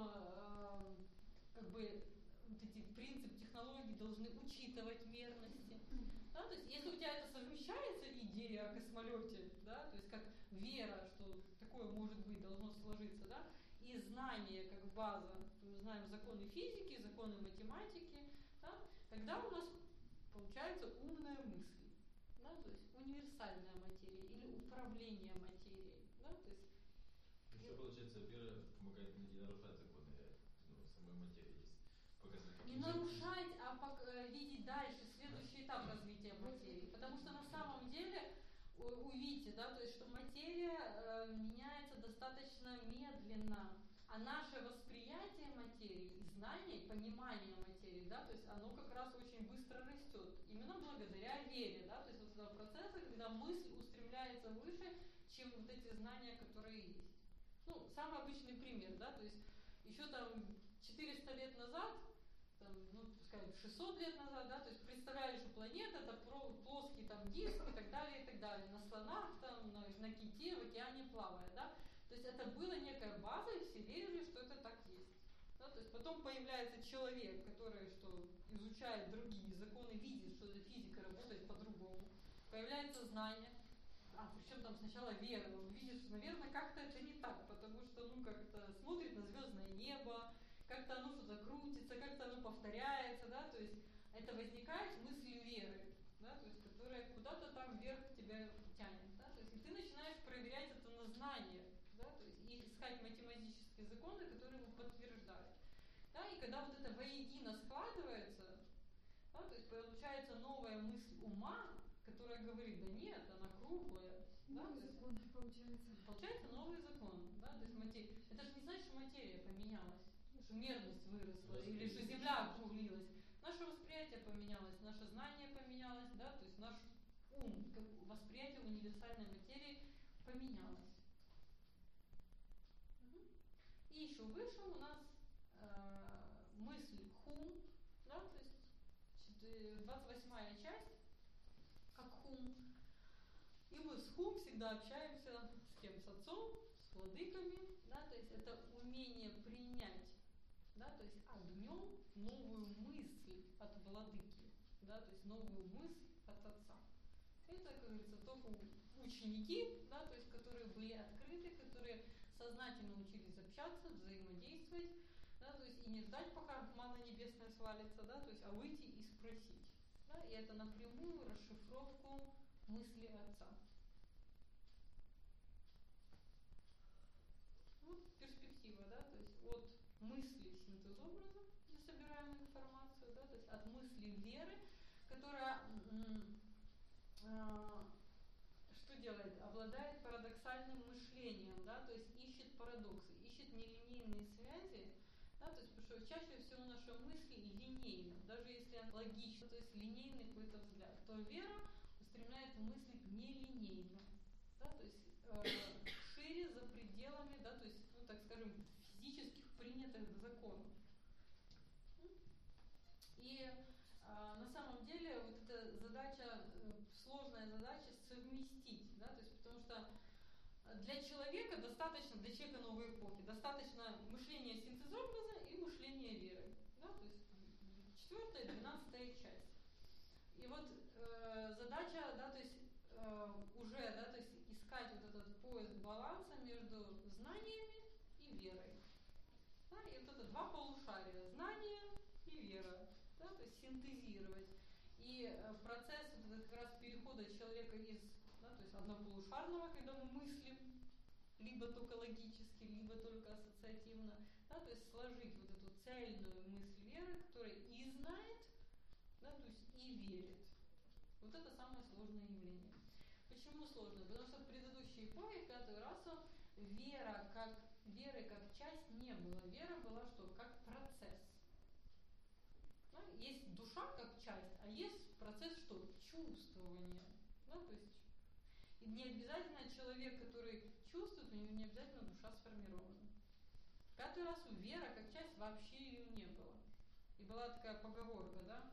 что как бы вот эти принципы технологий должны учитывать мерности. Да, то есть если у тебя это совмещается, идея о космолете, да, то есть как вера, что такое может быть, должно сложиться, да, и знание как база, мы знаем законы физики, законы математики, да, тогда у нас получается умная мысль, да, то есть универсальная материя или управление материей. Да, то есть, еще получается, вера помогает не нарушать законы самой материи. Не нарушать, а видеть дальше, следующий этап развития материи. Потому что на самом деле, увидите, да, то есть, что материя меняется достаточно медленно, а наше восприятие материи и знание, понимание материи, да, то есть оно как раз очень быстро растет. Именно благодаря вере, да, то есть вот этого процесса, когда мысль устремляется выше, чем вот эти знания, которые есть. Ну, самый обычный пример, да, то есть еще там 400 лет назад, там, ну, пускай 600 лет назад, да, то есть представляли, что планета это плоский там диск и так далее, на слонах, там, на ките в океане плавает, да, то есть это была некая база, и все верили, что это так есть. Да, то есть потом появляется человек, который что, изучает другие законы, видит, что эта физика работает по-другому, появляется знание, причем там сначала вера, он видит, что, наверное, как-то это не так, потому что, ну, как-то смотрит на звездное небо, как-то оно что-то крутится, как-то оно повторяется, да, то есть это возникает с мыслью веры, да, то есть которая куда-то там вверх тебя тянет, да, то есть и ты начинаешь проверять это на знания, да, то есть и искать математические законы, которые его подтверждают, да, и когда вот это воедино складывается, да, то есть получается новая мысль ума, которая говорит, да нет, она круглая, да, Новый закон получается. Получается новый закон, да, то есть материя. Это же не значит, что материя поменялась, что мерность выросла или что Земля округлилась. Наше восприятие поменялось, наше знание поменялось, да, то есть наш ум, как восприятие универсальной материи поменялось. И еще выше у нас мысль хум, да, то есть 28-я часть, как хум. И мы с хум всегда общаемся с кем? С отцом, с владыками, да, то есть это умение принять, да, то есть огнем новую мысль от владыки, да, то есть новую мысль от отца. Это, как говорится, только ученики, да, то есть которые были открыты, которые сознательно учились общаться, взаимодействовать, да, то есть и не ждать, пока манна небесная свалится, да, то есть, а выйти и спросить. Да, и это напрямую расшифровку мысли отца. Вот перспектива, да, то есть от мысли синтез образа, где собираем информацию, да, то есть от мысли веры, которая что делает? Обладает парадоксальным мышлением, да, то есть ищет парадоксы, ищет нелинейные связи, да, то есть, потому что чаще всего наша мысль линейна, даже если она логична, то есть линейный какой-то взгляд, то вера устремляет мыслить нелинейно, да, то есть шире за пределами, да, то есть, ну, так скажем, физических принятых законов. И на самом деле вот эта задача, сложная задача совместить, да, то есть потому что для человека достаточно, для человека новой эпохи, достаточно мышления синтез образа и мышления веры, да, то есть 4-я, 12-я часть. И вот задача, да, то есть уже, да, то есть искать вот этот поиск баланса между знаниями и верой. Да, и вот это два полушария, знание и вера, да, то есть синтезировать. И процесс вот этот как раз перехода человека из, да, то есть однополушарного, когда мы мыслим, либо только логически, либо только ассоциативно, да, то есть сложить вот эту цельную мысль веры, которая и знает, да, то есть и верит. Вот это самое сложное явление. Почему сложно? Потому что в предыдущей эпохе, 5-ю расу, веры как часть не было. Вера была что? Как процесс. Да? Есть душа как часть, а есть процесс что? Чувствования. Да? То есть и не обязательно человек, который чувствует, у него не обязательно душа сформирована. В 5-ю расу вера как часть вообще ее не было. И была такая поговорка, да?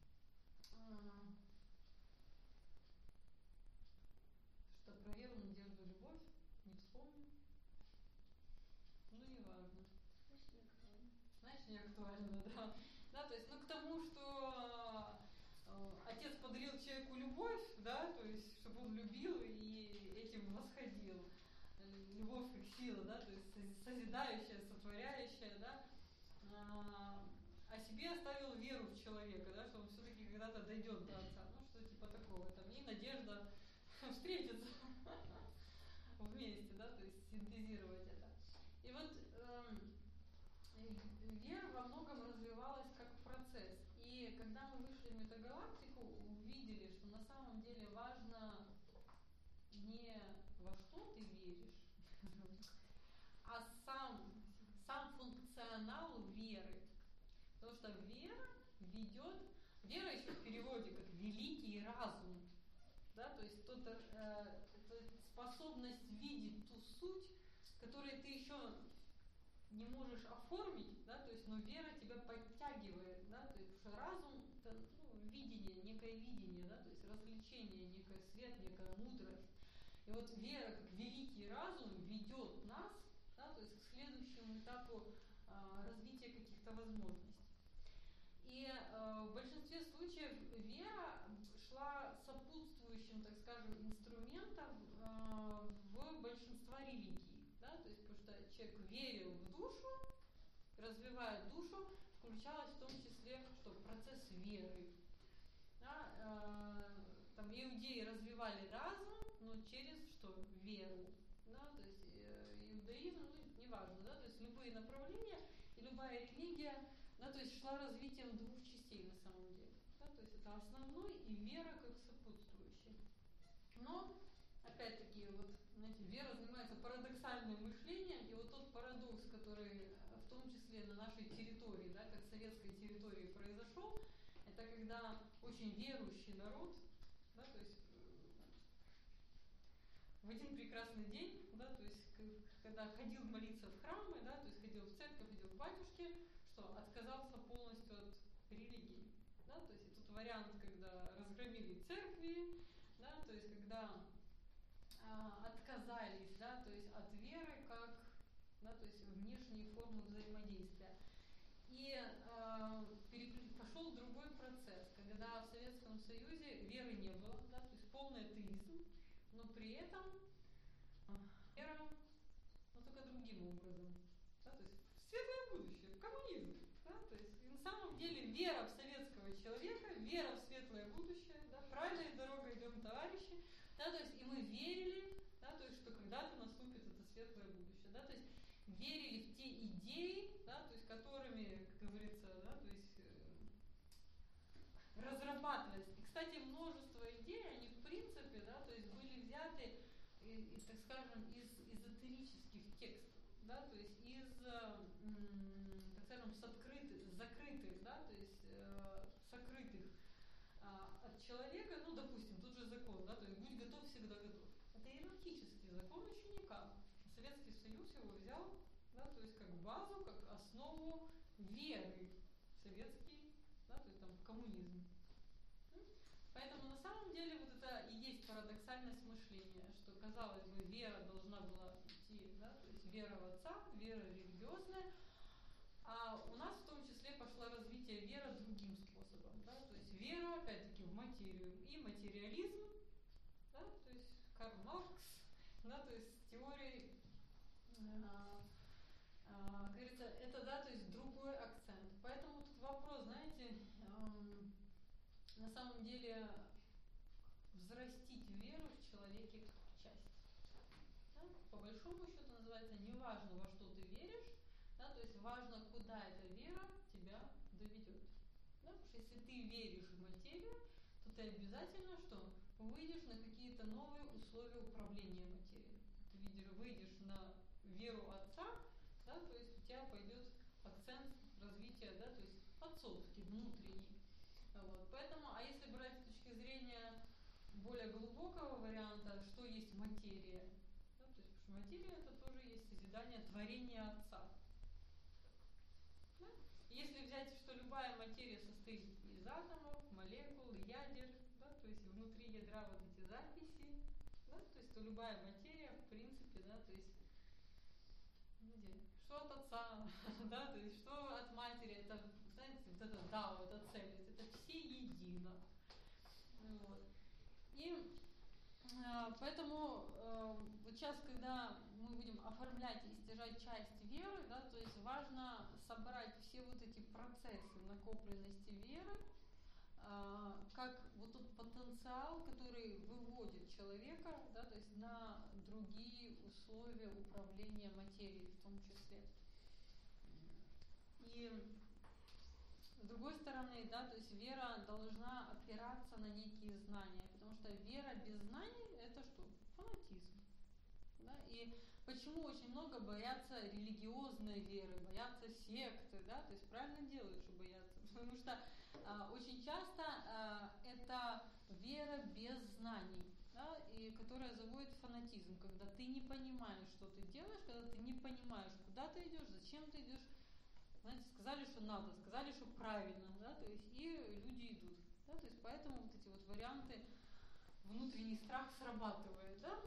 Что про веру, надежду, любовь, не вспомню. Ну, не важно. Значит, не актуально, да. Да, то есть, ну, к тому, что отец подарил человеку любовь, да, то есть, чтобы он любил и этим восходил. Любовь как сила, да, то есть созидающая, сотворяющая, да. А себе оставил веру в человека, да, что он все-таки когда-то дойдет до отца. Ну, что типа такого. Там, и надежда встретиться вместе, да, то есть синтезировать это. И вот вера во многом развивалась как процесс. И когда мы вышли в метагалактику, увидели, что на самом деле важно не во что ты веришь, а сам функционал веры. Потому что вера еще в переводе как великий разум, да, то есть это способность видеть ту суть, которую ты еще не можешь оформить, да, то есть, но вера тебя подтягивает, да, то есть, потому что разум это видение, некое видение, да, то есть развлечение, некое свет, некая мудрость. И вот вера как великий разум ведет нас, да, то есть к следующему этапу развития каких-то возможностей. И в большинстве случаев вера шла сопутствующим, так скажем, инструментом в большинства религий. Да? То есть, потому что человек верил в душу, развивая душу, включалось в том числе что, процесс веры. Да? Там иудеи развивали разум, но через что? Веру. Да? То есть иудаизм, ну, неважно, да? То есть любые направления и любая религия, да, то есть шла развитием двух частей на самом деле. Да? То есть это основной и вера как сопутствующая. Но, опять-таки, вот, знаете, вера занимается парадоксальным мышлением, и вот тот парадокс, который в том числе на нашей территории, да, как советской территории произошел, это когда очень верующий народ, да, то есть в один прекрасный день, да, то есть когда ходил молиться в храмы, да, то есть ходил в церковь, ходил к батюшке, что отказался полностью от религии. Да, то есть тут вариант, когда разгромили церкви, да, то есть когда отказались, да, то есть от веры как, да, то есть внешней формы взаимодействия. И пошел другой процесс, когда в Советском Союзе веры не было, да, то есть полный атеизм, но при этом вера, но только другим образом, да, то есть в светлое будущее, в коммунизм, да, то есть и на самом деле вера в советского человека, вера в светлое будущее, да, правильной дорогой идем, товарищи, да, то есть и мы верили, да, то есть что когда-то наступит это светлое будущее, да, то есть верили в те идеи, да, то есть которыми, как говорится, да, то есть разрабатывались. И, кстати, множество идей, они в принципе, да, то есть были взяты, так скажем, из эзотерических текстов, да, то есть из, так скажем, закрытых, да, то есть сокрытых от человека, ну, допустим, тут же закон, да, то есть будь готов, всегда готов. Это иерархический закон ученика. Советский Союз его взял, да, то есть как базу, как основу веры советский, да, то есть там в коммунизм. Поэтому на самом деле вот это и есть парадоксальность мышления, что, казалось бы, вера должна была идти, да, то есть вера в Отца, вера религиозная, а у нас в том числе пошло развитие веры другим способом, да, то есть вера, опять-таки, в материю и материализм, да, то есть Карл Маркс, да, то есть с теорией, говорится, это, да, то есть другой акцент. Поэтому тут вопрос, знаете, на самом деле взрастить веру в человеке как часть. Да? По большому счету называется не важно, во что ты веришь, да, то есть важно, куда эта вера тебя доведет. Да? Потому что если ты веришь в материю, то ты обязательно что? Выйдешь на какие-то новые условия управления материей. Ты выйдешь на веру Отца, да, то есть у тебя пойдет акцент развития, да, то есть отцовский, внутренний. Вот. Поэтому, а если брать с точки зрения более глубокого варианта, что есть материя, да, то есть, потому что материя это тоже есть созидание творения Отца. Да? Если взять, что любая материя состоит из атомов, молекул, ядер, да, то есть внутри ядра вот эти записи, да, то есть то любая материя, в принципе, да, то есть что от Отца, да, то есть что от матери, это, знаете, вот это дао, это цель, это все едино. Вот. И поэтому вот сейчас, когда мы будем оформлять и стяжать часть веры, да, то есть важно собрать все вот эти процессы накопленности веры, как вот тот потенциал, который выводит человека, да, то есть на другие условия управления материей в том числе. И с другой стороны, да, то есть вера должна опираться на некие знания, потому что вера без знаний – это что? Фанатизм. Да? И почему очень много боятся религиозной веры, боятся секты, да, то есть правильно делают, что боятся, потому что очень часто это вера без знаний, да, и которая заводит фанатизм, когда ты не понимаешь, что ты делаешь, когда ты не понимаешь, куда ты идешь, зачем ты идешь. Знаете, сказали, что надо, сказали, что правильно, да, то есть и люди идут, да, то есть поэтому вот эти вот варианты внутренний страх срабатывает, да,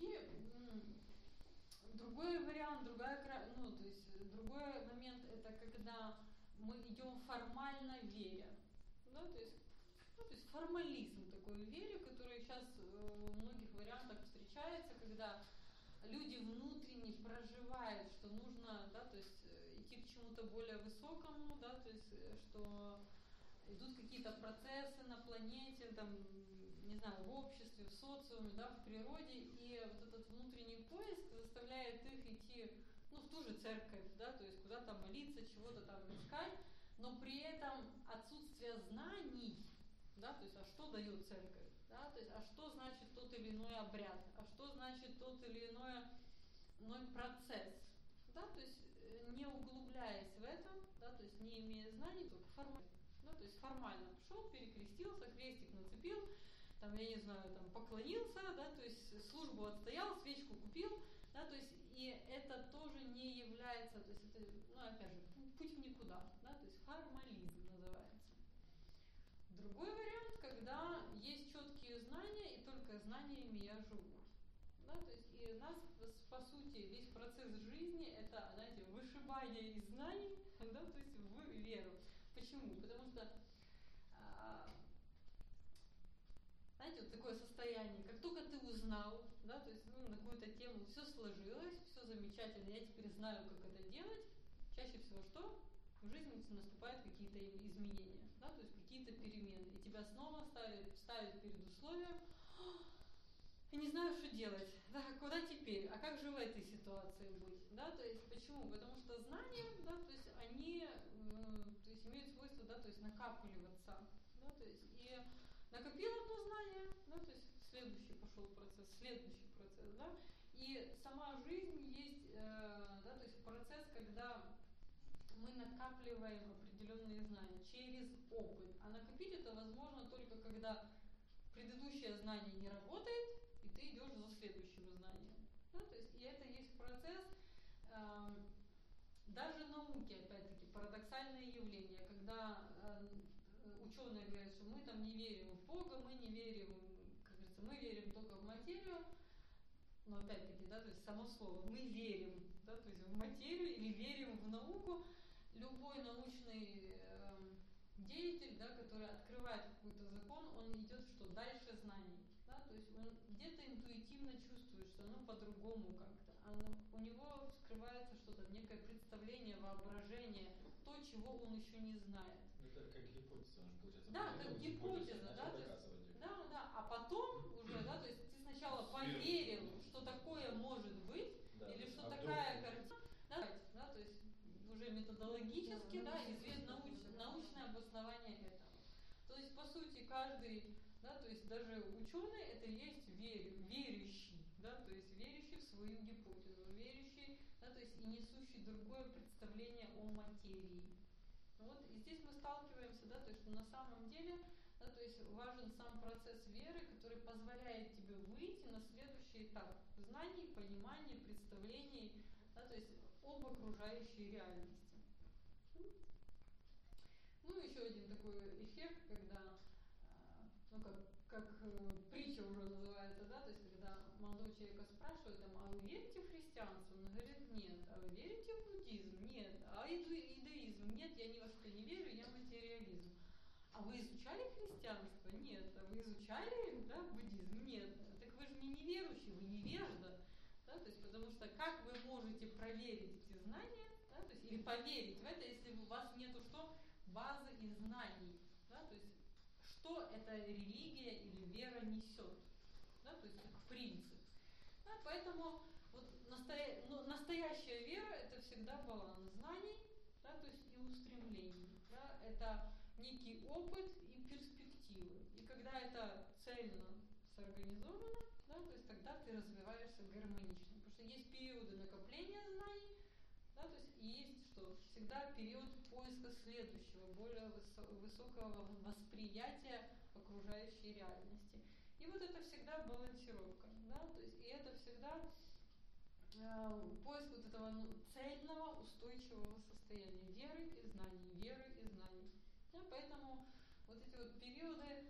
другой вариант, ну, то есть другой момент это когда мы идем формально веря, да, то есть, ну, то есть формализм такой в вере, который сейчас в многих вариантах встречается, когда люди внутренне проживают, что нужно, да, то есть идти к чему-то более высокому, да, то есть что идут какие-то процессы на планете, там, не знаю, в обществе, в социуме, да, в природе, и вот этот внутренний поиск заставляет их идти, ну, в ту же церковь, да, то есть куда-то молиться, чего-то там искать, но при этом отсутствие знаний, да, то есть, а что дает церковь, да, то есть, а что значит тот или иной обряд, а что значит тот или иной процесс, да, то есть, не углубляясь в этом, да, то есть, не имея знаний, только формально, да, то есть, формально пошел, перекрестился, крестик нацепил, там, я не знаю, там, поклонился, да, то есть, службу отстоял, свечку купил, да, то есть, и это тоже не является, то есть, это, ну, опять же, путь в никуда, да, то есть, формализм называется. Другой вариант, когда есть четкие знания, и только знаниями я живу. Да, Да, то есть и нас, по сути, весь процесс жизни это, знаете, вышибание из знаний, да, то есть в веру. Почему? Потому что знаете, вот такое состояние, как только ты узнал, да, то есть на какую-то тему все сложилось, все замечательно, я теперь знаю, как это делать, чаще всего что? В жизни наступают какие-то изменения, да, то есть какие-то перемены, и тебя снова ставят перед условием, я не знаю, что делать, да, куда теперь, а как же в этой ситуации быть, да, то есть почему? Потому что знания, да, то есть они, то есть имеют свойство, да, то есть накапливаться, да, то есть и накопил одно знание, да, то есть следующий пошел процесс, да, и сама жизнь есть, да, то есть процесс, когда мы накапливаем определенные знания через опыт, а накопить это возможно только когда предыдущее знание не работает, и ты идешь за следующим знанием, да, то есть и это есть процесс, даже науки, опять-таки, парадоксальное явление, когда ученые говорят, что мы там не верим в Бога, мы не верим, как говорится, мы верим только в материю, но опять-таки, да, то есть само слово, мы верим, да, то есть в материю или верим в науку, любой научный деятель, да, который открывает какой-то закон, он идет что? Дальше знаний, да, то есть он где-то интуитивно чувствует, что оно по-другому как-то, у него скрывается что-то, некое представление, воображение, то, чего он еще не знает. Это как гипотеза, он же получается. Да, как гипотеза, да, то есть, да, а потом уже, да, то есть ты сначала поверил, что такое может быть, да, или что такая картина, да, то есть уже методологически, да, известно научное обоснование этого. То есть, по сути, каждый, да, то есть даже ученый это и есть верующий, да, то есть верящий в свою гипотезу, верящий, да, то есть и несущий другое представление о материи. Вот, и здесь мы сталкиваемся, да, то есть, что на самом деле, да, то есть важен сам процесс веры, который позволяет тебе выйти на следующий этап знаний, понимания, представлений, да, то есть об окружающей реальности. Ну, еще один такой эффект, когда, ну, как притча уже называется, да, то есть, когда молодого человека спрашивают, там, а вы верите в христианство? Он говорит, нет. А вы верите в буддизм? Нет. А иудаизм? Нет, я ни во что не верю, я материализм. А вы изучали христианство? Нет. А вы изучали, да, буддизм? Нет. Так вы же не неверующий, вы невежда. Да, то есть, потому что как вы можете проверить эти знания, да, то есть, или поверить в это, если у вас нету что? Базы и знаний. Да, то есть, что эта религия или вера несет. Да, то есть, как принцип. Да, поэтому вот настоящая вера это всегда баланс знаний, да, то есть и устремлений. Да, это некий опыт и перспективы. И когда это цельно сорганизовано, да, то есть тогда ты развиваешься гармонично. Потому что есть периоды накопления знаний, да, то есть и есть что? Всегда период поиска следующего, более высокого восприятия окружающей реальности. И вот это всегда балансировка, да, то есть и это всегда поиск вот этого цельного, устойчивого состояния веры и знаний, Да, поэтому вот эти вот периоды,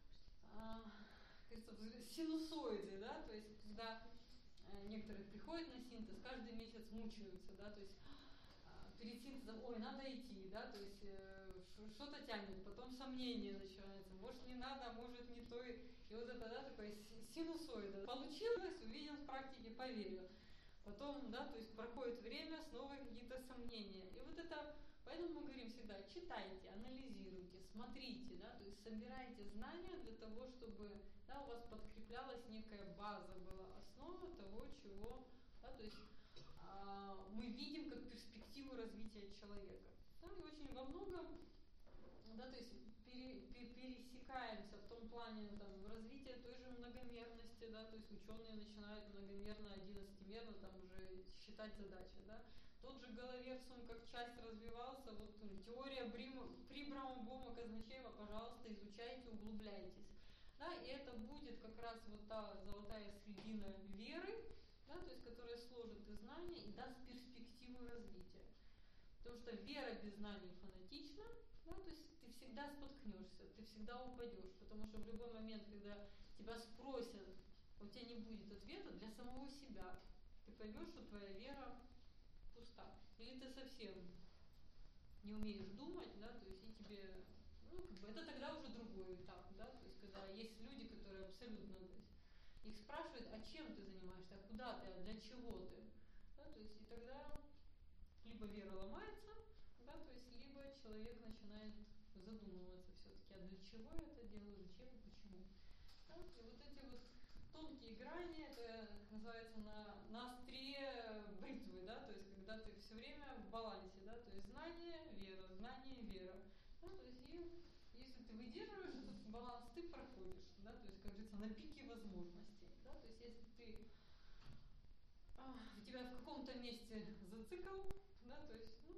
кажется, синусоиды, да, то есть когда некоторые приходят на синтез, каждый месяц мучаются, да, то есть перед синтезом, ой, надо идти, да, то есть что-то тянет, потом сомнения начинаются, может не надо, может не то, и вот это, да, такой синусоида. Получилось, увидел в практике, поверил. Потом, да, то есть проходит время, снова какие-то сомнения. И вот это, поэтому мы говорим всегда, читайте, анализируйте, смотрите, да, то есть собирайте знания для того, чтобы, да, у вас подкреплялась некая база, была основа того, чего, да, то есть мы видим как перспективу развития человека. Да, и очень во многом, да, то есть пересекаемся в том плане там, в развитии той же многомерности, да, то есть ученые начинают многомерно, 11-мерно там уже считать задачи, да. Тот же Головерсум как часть развивался, вот теория Прибрама-Бома Казначеева, пожалуйста, изучайте, углубляйтесь. Да, и это будет как раз вот та золотая середина веры, да, то есть которая сложит и знания и даст перспективу развития. Потому что вера без знаний фанатична, да, то есть ты всегда споткнешься, ты всегда упадешь, потому что в любой момент, когда тебя спросят, у тебя не будет ответа для самого себя. Ты поймешь, что твоя вера пуста. Или ты совсем не умеешь думать, да, то есть и тебе, ну, как бы это тогда уже другой этап, да, то есть когда есть люди, которые абсолютно, то есть их спрашивают, а чем ты занимаешься, а куда ты, а для чего ты, да, то есть и тогда либо вера ломается, да, то есть либо человек начинает задумываться все-таки, а для чего я это делаю, зачем и почему. Да, и вот эти вот тонкие грани, это называется на острие бритвы, да, то есть когда ты все время в балансе, да, то есть знание, вера, да, то есть и если ты выдерживаешь этот баланс, ты проходишь, да, то есть, как говорится, на пике возможностей, да, то есть если ты у тебя в каком-то месте зацикл, да, то есть, ну,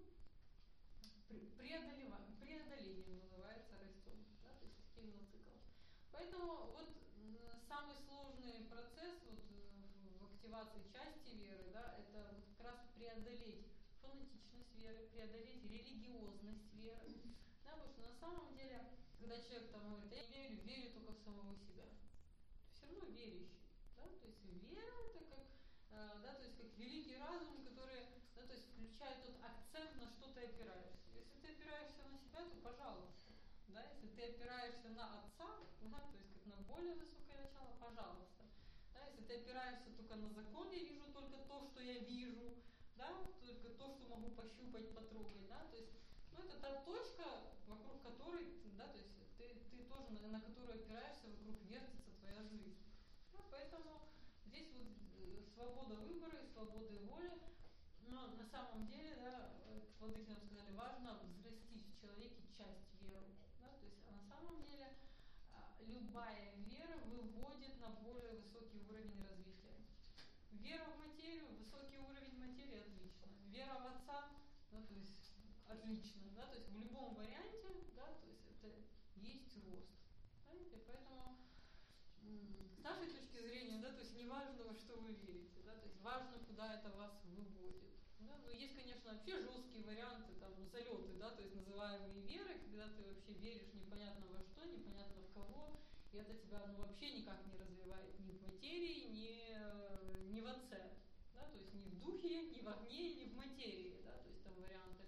преодолением называется, растем, да, то есть таких зациклов. Поэтому вот самый сложный процесс вот, в активации части веры, да, это вот как раз преодолеть фанатичность веры, преодолеть религиозность веры, да, потому что на самом деле, когда человек там говорит, я не верю, верю только в самого себя, все равно верящий, да, то есть вера это как, да, то есть как великий разум, который, да, то есть включает тот акцент, на что ты опираешься. Если ты опираешься на себя, то пожалуйста, да, если ты опираешься на отца, да, то есть как на более высокое начало, пожалуйста, да, если ты опираешься только на закон, я вижу только то, что я вижу, да, только то, что могу пощупать, потрогать, да, то есть, ну, это та точка, вокруг которой, да, то есть ты тоже на которую опираешься, вокруг вертится твоя жизнь. Да, поэтому здесь вот свобода выбора и свобода воли, но на самом деле, да, как владыки нам сказали, важно взрастить в человеке часть веры. Да, то есть на самом деле любая вера выводит на более высокий уровень развития. Вера в материю, высокий уровень материи, отлично. Вера в отца, да, то есть отлично. Да, то есть в любом варианте, да, то есть это есть рост. Знаете, поэтому с нашей точки зрения, да, то есть не важно, во что вы верите, да, то есть важно, куда это вас выводит. Да? Но есть, конечно, вообще жесткие варианты, там, залеты, да, то есть называемые веры, когда ты вообще веришь непонятно во что, непонятно в кого, и это тебя, ну, вообще никак не развивает ни в материи, ни в отце, да, то есть ни в духе, ни в огне, ни в материи, да, то есть там варианты.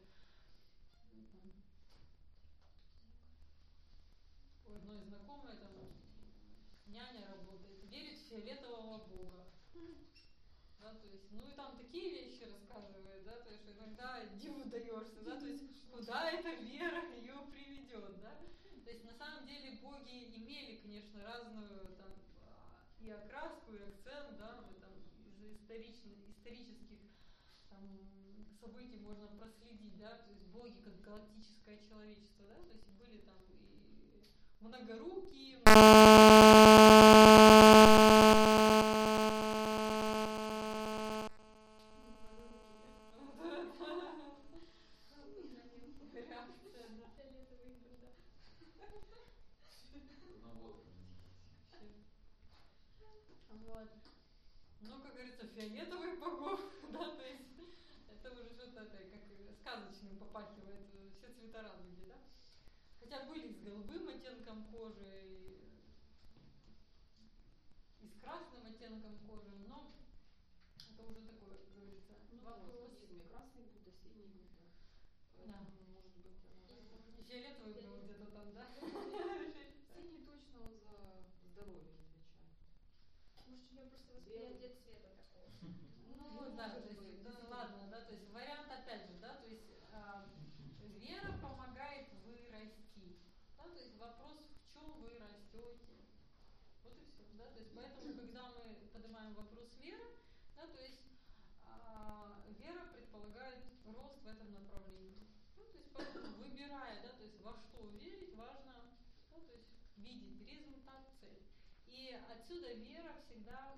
У одной знакомой там няня работает, верит в фиолетового бога. Да, то есть, ну и там такие вещи рассказывает, да, то есть иногда диву даешься, да, то есть куда эта вера ее приведет, да. То есть на самом деле боги имели, конечно, разную там и окраску, и акцент, да, мы там из исторических там, событий можно проследить, да, то есть боги как галактическое человечество, да, то есть были там и многорукие, вот. Ну, как говорится, фиолетовых богов, да, то есть это уже что-то как сказочным попахивает, все цвета радуги, да. Хотя были с голубым оттенком кожи, и с красным оттенком кожи, но это уже такое, как говорится, Ну, вопрос. красный Будда, синий Будда. Да. Может быть, И фиолетовый был где-то там, да? Синий точно он за здоровье отвечает. Может, у нее просто восприятие цвета такого. Ну да, то есть, да, ладно, да, то есть вариант опять же, да, то есть вера помогает вырасти, да, то есть вопрос, в чем вы растете, вот и все, да, то есть поэтому, когда мы поднимаем вопрос веры, да, то есть вера предполагает рост в этом направлении, ну, то есть поэтому выбирая, да, то есть во что верить, важно, да, то есть видеть результат, цель, и отсюда вера всегда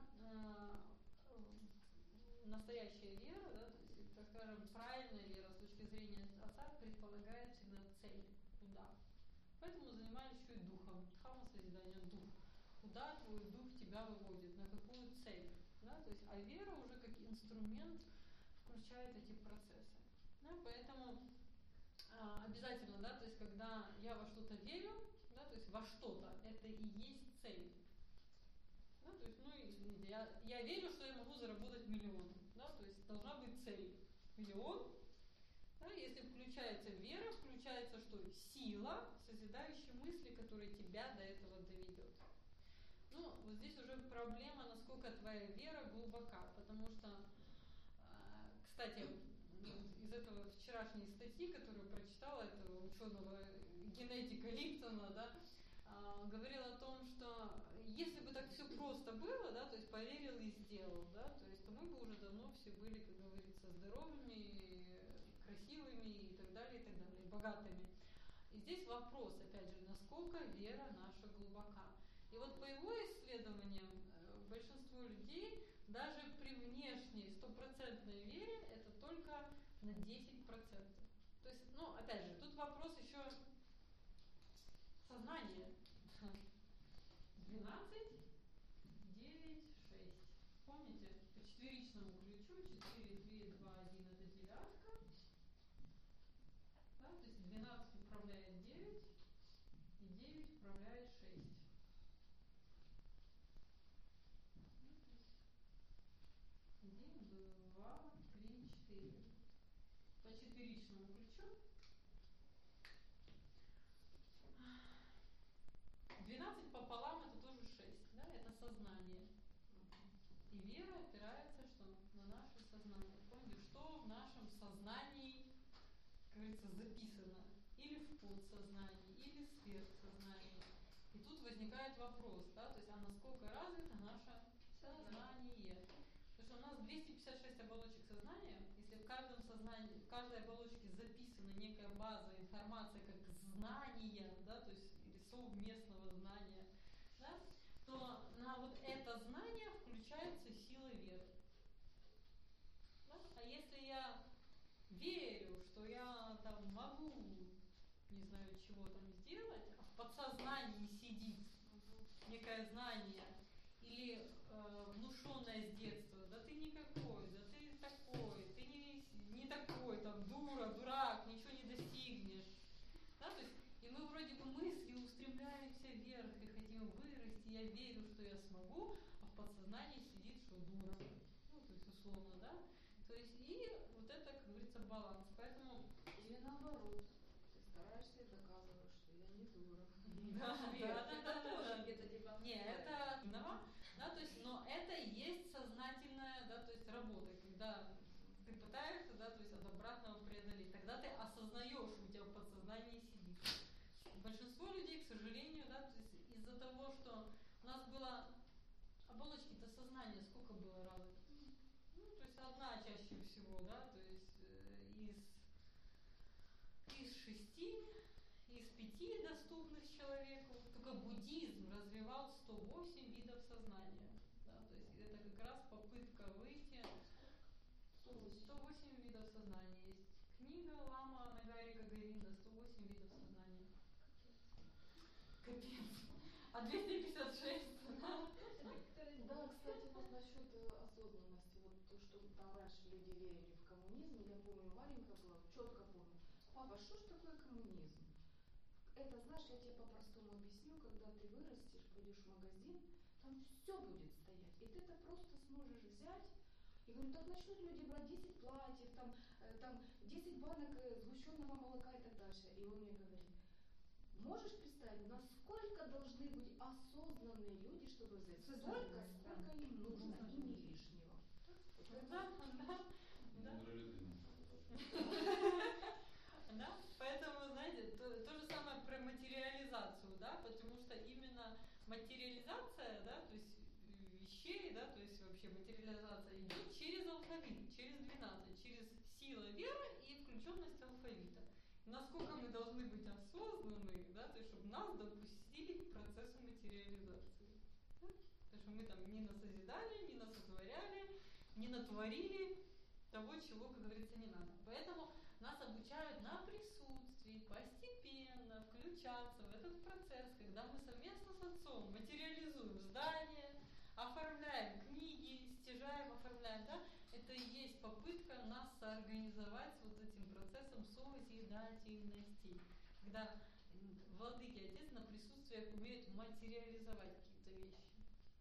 настоящая вера, да, то есть, так скажем, правильная вера с точки зрения отца предполагает всегда цель, куда. Поэтому занимаюсь еще и духом, дхамма созидания, дух. Куда твой дух тебя выводит, на какую цель. Да, то есть, а вера уже как инструмент включает эти процессы. Да, поэтому обязательно, да, то есть, когда я во что-то верю, да, то есть во что-то, это и есть цель. Да, то есть, ну, извините, я верю, что я могу заработать миллион, да, то есть должна быть цель миллион, да, если включается вера, включается что? Сила созидающей мысли, которая тебя до этого доведет. Ну, вот здесь уже проблема, насколько твоя вера глубока, потому что, кстати, из этого вчерашней статьи, которую прочитала, этого ученого генетика Липтона, да, говорил о том, что если бы так все просто было, да, то есть поверил и сделал, да, то есть то мы бы уже давно все были, как говорится, здоровыми, красивыми и так далее, богатыми. И здесь вопрос, опять же, насколько вера наша глубока. И вот по его исследованиям большинство людей даже при внешней стопроцентной вере это только на 10%. То есть, ну, опять же, тут вопрос еще сознания. 12, 9, 6. Помните, по четверичному ключу 4, 2, 2, 1 это девятка. Да, то есть 12 управляет 9, и 9 управляет 6. 1, 2, 3, 4. По четверичному ключу 12 пополам это тоже 6, да, это сознание. И вера опирается что? На наше сознание. Помните, что в нашем сознании, как говорится, записано? Или в подсознании, или в сверхсознании. И тут возникает вопрос, да, то есть, а насколько развито наше сознание? Потому что у нас 256 оболочек сознания, если в каждом сознании, в каждой оболочке записана некая база информации, как знание, да, то есть или совместного знания, да, то на вот это знание включается сила веры. Да? А если я верю, что я там могу, не знаю, чего там сделать, а в подсознании сидит некое знание или внушенное с детства, да ты никакой, да ты такой, ты не такой, там дура, дурак, ничего не достигнешь. Да, то есть, и мы вроде бы мысли устремляемся вверх и хотим вырасти, я верю, что я смогу, а в подсознании сидит, что дура. Ну, то есть условно, да? То есть и вот это, как говорится, баланс. Поэтому... Или наоборот, ты стараешься и доказываешь, что я не дура. Да. Тоже где-то демонстрируешь. Не, это да, то есть, но это и есть сознательная, да, то есть работа, когда ты пытаешься, да, то есть от обратного преодолеть, тогда ты осознаешь, у тебя в подсознании сидит. Большинство людей, к сожалению, да, то есть из-за того, что у нас было оболочки-то сознания, сколько было развито? Ну, то есть одна чаще всего, да, то есть из 6, из 5 доступных человеку, только буддизм развивал 108 видов сознания. Да, то есть это как раз попытка выйти. 108 видов сознания есть. Книга Лама Нагарика Говинда, 108 видов сознания. Капец. А 256? Да, кстати, вот насчет осознанности, вот то, что там раньше люди верили в коммунизм, я помню, маленькая была, четко помню. Папа, что ж такое коммунизм? Это, знаешь, я тебе по-простому объясню, когда ты вырастешь, пойдешь в магазин, там все будет стоять, и ты это просто сможешь взять. И говорю, так начнут люди брать 10 платьев, там 10 банок сгущенного молока и так дальше. И он мне говорит, можешь представить, насколько должны быть осознанные люди, чтобы взять столько, сколько им нужно, и не лишнего. Да, поэтому, знаете, то же самое про материализацию, да, потому что именно материализация, да, то есть вещей, да, то есть вообще материализация идет через алфавит, через 12, через силу веры и включенность алфавита. Насколько мы должны быть осознанны, да, то есть чтобы нас допустили к процессу материализации. Да? Потому что мы там не насозидали, не насотворяли, не натворили того, чего, как говорится, не надо. Поэтому нас обучают на присутствии, постепенно включаться в этот процесс, когда мы совместно с отцом материализуем здание, оформляем книги, стяжаем, оформляем, да, это и есть попытка нас соорганизовать с вот этим процессом созидательности, когда владыки отец на присутствиях умеют материализовать какие-то вещи.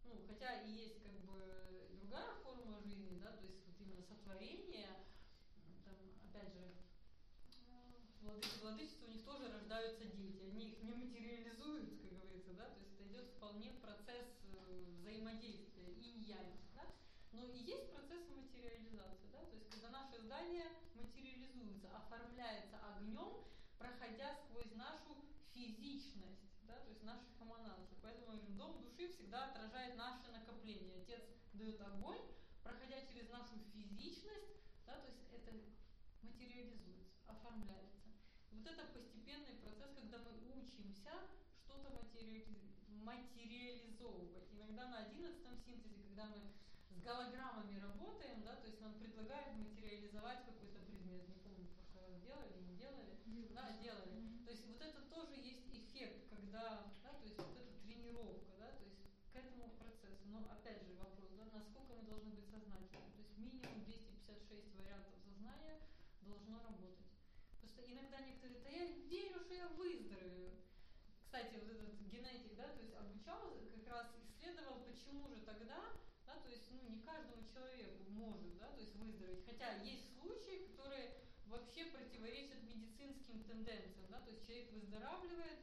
ну, хотя и есть как бы другая форма жизни, да, то есть вот именно сотворение, там, опять же, владычество, у них тоже рождаются дети, они их не материализуют, как говорится, да, то есть это идет вполне процесс взаимодействия, инь-янь, да, но и есть процессы материализации, да, то есть когда наше здание материализуется, оформляется огнем, проходя сквозь нашу физичность, да, то есть наших эманаций. Поэтому мы говорим, дом души всегда отражает наше накопление. Отец дает огонь, проходя через нашу физичность, да, то есть это материализуется, оформляется. Вот это постепенный процесс, когда мы учимся что-то материализовывать. Иногда на 11-м синтезе, когда мы с голограммами работаем, да, то есть нам предлагают материализовать какой-то предмет. Не помню, в прошлый раз делали, не делали. Да, делали. То есть вот это тоже есть эффект, когда, да, то есть вот эта тренировка, да, то есть к этому процессу. Но опять же вопрос, да, насколько мы должны быть сознательны. То есть минимум 256 вариантов сознания должно работать. Просто иногда некоторые говорят, да я верю, что я выздоровею. Кстати, вот этот генетик, да, то есть обучал, как раз исследовал, почему же тогда, да, то есть, ну, не каждому человеку может, да, то есть выздороветь. Хотя есть случаи, которые вообще противоречат медицинским тенденциям, да, то есть человек выздоравливает,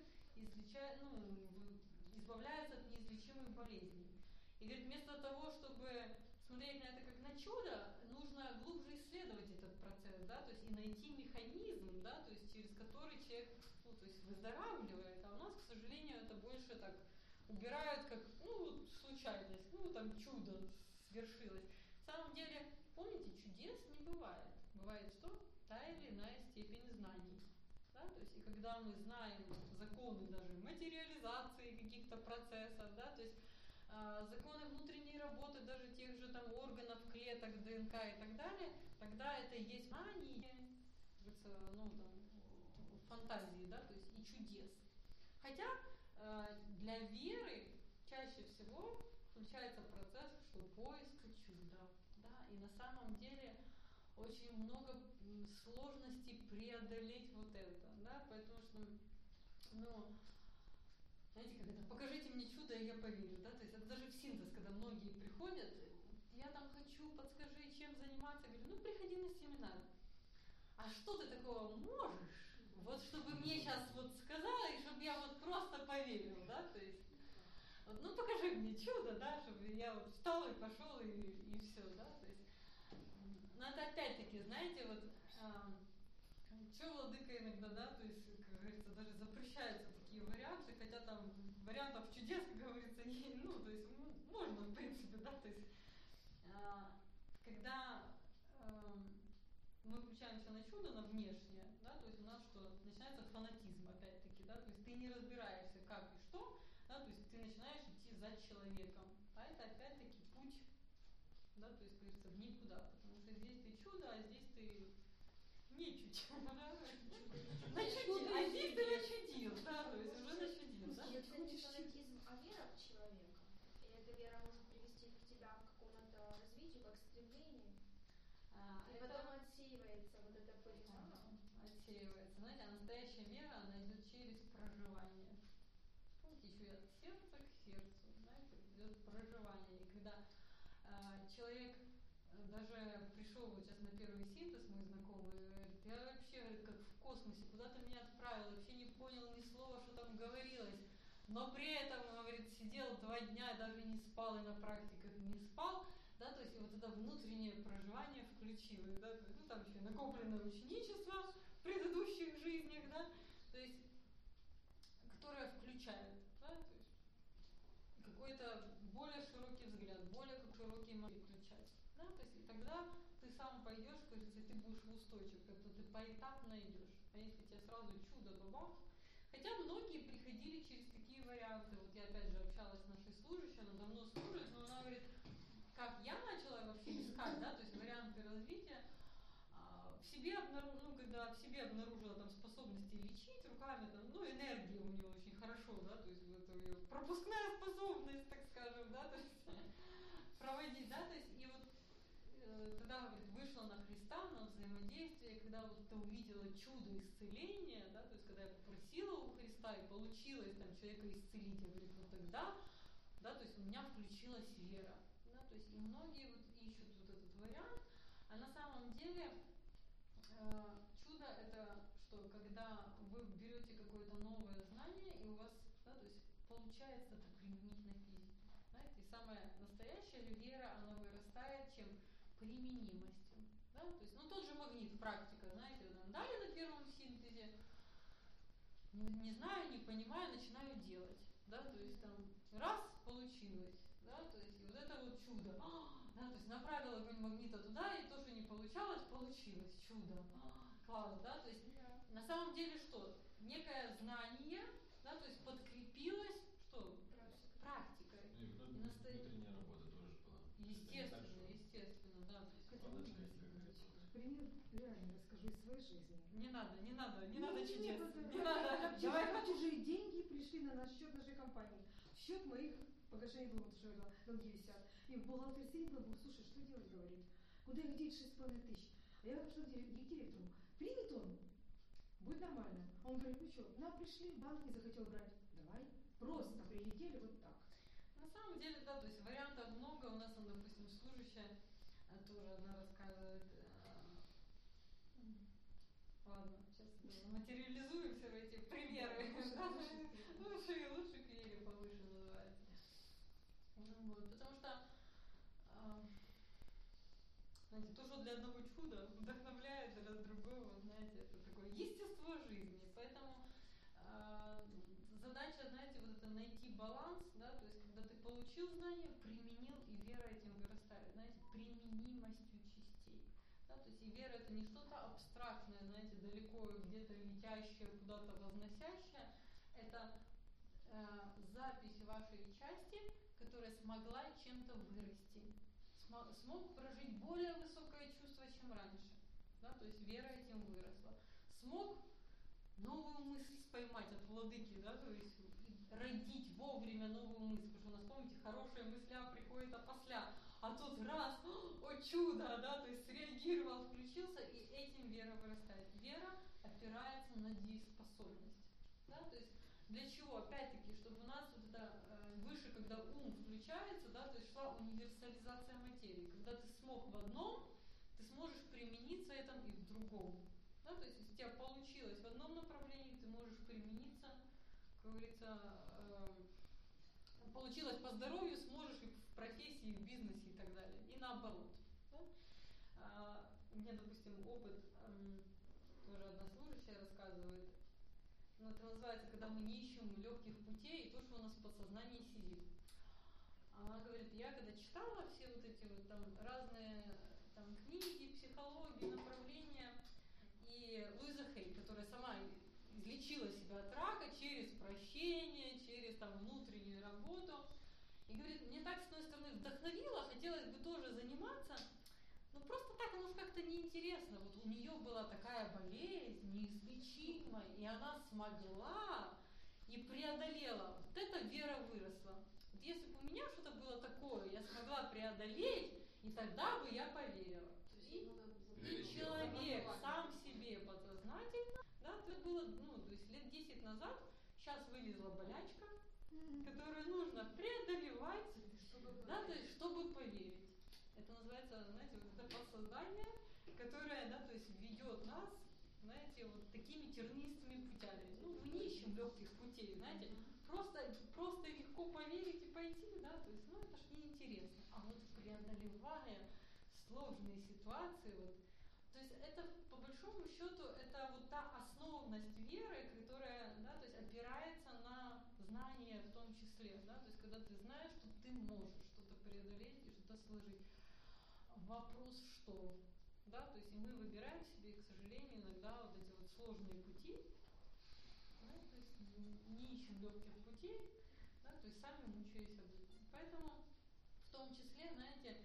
избавляется от неизлечимых болезней. И говорит, вместо того, чтобы смотреть на это как на чудо, нужно глубже исследовать этот процесс, да, то есть и найти механизм, да, то есть через который человек, ну, то есть выздоравливает, а у нас, к сожалению, это больше так убирают как, ну, случайность, ну, там чудо свершилось. На самом деле, помните, чудес не бывает. Бывает что? Та или иная степень знаний. Да? То есть, и когда мы знаем законы даже материализации каких-то процессов, да, то есть законы внутренней работы даже тех же там органов, клеток, ДНК и так далее, тогда это и есть знание, ну, там, фантазии, да, то есть и чудес. Хотя для веры чаще всего включается процесс, что поиска чуда, да, и на самом деле очень много сложностей преодолеть вот это, да, потому что, ну, знаете, как это, покажите мне чудо, и я поверю, да, то есть это даже в синтез, когда многие приходят, я там хочу, подскажи, чем заниматься, я говорю, ну, приходи на семинар. А что ты такого можешь, вот чтобы мне сейчас вот сказала, и чтобы я вот просто поверила, да, то есть, вот, ну, покажи мне чудо, да, чтобы я вот встал и пошел, и все, да, то есть, но это опять-таки, знаете, вот, что владыка иногда, да, то есть, как говорится, даже запрещаются такие варианты, хотя там вариантов чудес, как говорится, не, ну, то есть, можно, в принципе, да, то есть, когда мы включаемся на чудо, на внешнее, да, то есть у нас что, начинается фанатизм, опять-таки, да, то есть ты не разбираешься, как и что, да, то есть ты начинаешь идти за человеком, а это опять-таки путь, да, то есть, говорится, в никуда, потому что здесь ты чудо, а здесь ты нечуть, начудил, а здесь ты начудил, да, то есть уже начудил, да. Это не фанатизм, а вера в человека. И эта вера может привести тебя к какому-то развитию, как стремлению. И потом отсеивается вот эта пыль. Отсеивается. Знаете, а настоящая вера, она идет через проживание. Помните, еще и от сердца к сердцу, знаете, идет проживание. И когда человек даже пришел вот сейчас на первый синтез, мой знакомый, говорит, я вообще, говорит, как в космосе, куда ты меня отправил, вообще не понял ни слова, что там говорилось. Но при этом, говорит, сидел 2 дня, даже не спал, и на практиках не спал, да, то есть и вот это внутреннее проживание включилось, да, ну там еще накопленное ученичество в предыдущих жизнях, да, то есть, которое включает, да, то есть какой-то более широкий взгляд, более широкий момент включать, да, то есть и тогда ты сам пойдешь, кажется, ты будешь в устойчив, как-то ты поэтапно идешь, а если тебе сразу чудо бабах, хотя многие приходили через такие варианты, вот я опять же общалась с нашей служащей, она давно служит, но она говорит, как я начала вообще искать, да, то есть варианты развития, в себе когда в себе обнаружила там способности лечить руками, там, ну, энергия у нее очень хорошо, да, то есть вот это ее пропускная способность, так скажем, да, то есть проводить, да, то есть и вот когда, говорит, вышла на Христа, на взаимодействие, когда вот это увидела чудо исцеления, да, то есть когда я попросила у Христа и получилось там человека исцелить, я говорю, вот тогда да, то есть у меня включилась вера, да, то есть и многие вот ищут вот этот вариант, а на самом деле чудо это что, когда вы берете какое-то новое знание и у вас, да, то есть получается это применить на физике, знаете, и самая настоящая вера, она вырастает чем применимостью, да, то есть, ну тот же магнит, практика, знаете, нам дали на первом синтезе, не знаю, не понимаю, начинаю делать, да, то есть там раз, получилось, да, то есть и вот это вот чудо, да, то есть направила огонь магнита туда, и то, что не получалось, получилось, чудо, класс, да, то есть на самом деле что, некое знание, да, то есть подкрепилось, что, практикой. И внутренняя работа тоже была. Естественно, да. Пример реально расскажу из своей жизни. Не надо чудес. Давай, чужие деньги пришли на наш счет нашей компании. В счет моих погашений дома, потому что долги висят. И в бухгалтер сидит на бок, слушай, что делать, говорит. Куда их деть 6,5 тысяч? А я пошла к директору. Примет он? Будет нормально. Он говорит, ну что, нам пришли, банк не захотел брать. Давай. Просто прилетели вот так. На самом деле, да, то есть вариантов много. У нас, допустим, служащая тоже одна рассказывает. Ладно, сейчас материализуемся в эти примеры. Лучше к вере повыше называется. Вот, потому что знаете, то, что для одного чуда вдохновляет, для другого, знаете, это такое естество жизни. Поэтому задача, знаете, вот это найти баланс, да, то есть когда ты получил знание, применил, и вера этим вырастает, знаете, применимостью частей. Да, то есть и вера это не что-то абстрактное, знаете, далеко где-то летящее, куда-то возносящее, это запись вашей части, которая смогла чем-то вырасти, смог прожить более высокое чувство, чем раньше, да, то есть вера этим выросла, смог новую мысль поймать от владыки, да, то есть родить вовремя новую мысль, потому что у нас, помните, хорошая мысля приходит опосля, а тут раз, о чудо, да, то есть среагировал, включился, и этим вера вырастает. Вера опирается на дееспособность, да, то есть для чего? Опять-таки, чтобы у нас вот это выше, когда ум включается, да, то есть шла универсализация материи, когда ты смог в одном, ты сможешь примениться этом и в другом. Да, то есть, если у тебя получилось в одном направлении, ты можешь примениться, как говорится, получилось по здоровью, сможешь и в профессии, и в бизнесе и так далее. И наоборот. Да? У меня, допустим, опыт, тоже одна служащая рассказывает, ну, это называется, когда мы не ищем легких путей и то, что у нас в подсознании сидит. Она говорит, я когда читала все вот эти вот там разные там, книги, психологии, направления, и Луиза Хей, которая сама излечила себя от рака через прощение, через там, внутреннюю работу. И говорит, мне так, с одной стороны, вдохновило, хотелось бы тоже заниматься, но просто так оно как-то неинтересно. Вот у нее была такая болезнь неизлечимая, и она смогла и преодолела. Вот эта вера выросла. Вот если бы у меня что-то было такое, я смогла преодолеть, и тогда бы я поверила. И человек сам себе подсознательно, да, это было, ну, то есть лет 10 назад, сейчас вылезла болячка, которую нужно преодолевать, да, то есть чтобы поверить. Это называется, знаете, вот это подсознание, которое, да, то есть ведет нас, знаете, вот такими тернистыми путями. Ну, мы не ищем легких путей, знаете, просто легко поверить и пойти, да, то есть, ну, это ж неинтересно. А вот преодолевая сложные ситуации, вот, то есть это, по большому счету, это вот та основность веры, которая, да, то есть опирается на знание в том числе, да, то есть когда ты знаешь, что ты можешь что-то преодолеть и что-то сложить. Вопрос что? Да, то есть и мы выбираем себе, к сожалению, иногда вот эти вот сложные пути, да, то есть не ищем легких путей, да, то есть сами мучаясь об этом. Поэтому в том числе, знаете,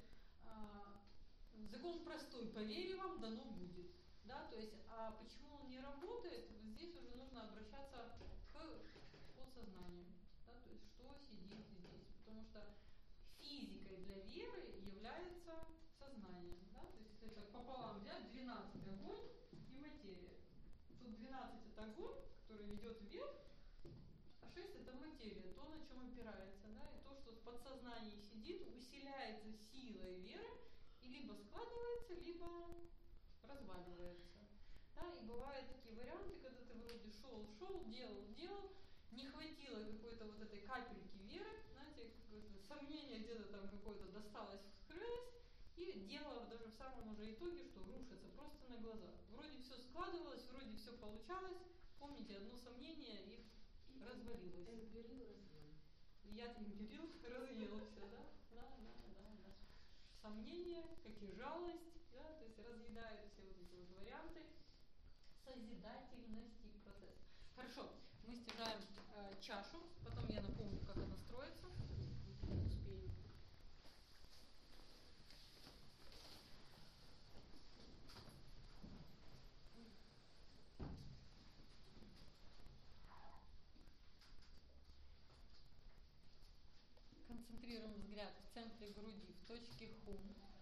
закон простой, по вере вам дано будет. Да, то есть, а почему он не работает, вот здесь уже нужно обращаться к подсознанию. Да, то есть, что сидит здесь. Потому что физикой для веры является сознание. Да, то есть, если так пополам взять, 12 огонь и материя. Тут 12 это огонь, который ведет вверх, а 6 это материя, то, на чем опирается, да, и то, что в подсознании сидит, усиляется силой веры и либо складывается, либо разваливается. Да, и бывают такие варианты, когда ты вроде шел, делал, не хватило какой-то вот этой капельки веры, знаете, какое-то сомнение где-то там какое-то досталось, вскрылось, и дело даже в самом уже итоге, что рушится просто на глазах. Вроде все складывалось, вроде все получалось, помните, одно сомнение и развалилось. Эмпирил разъел. Яд империл, разъел все, да? Да. Сомнение, как и жалость, да, то есть разъедает все вот эти вот варианты созидательности процесса. Хорошо, мы стяжаем чашу, потом я напомню, как она строится. Успеем. Концентрируем взгляд в центре груди, в точке хум,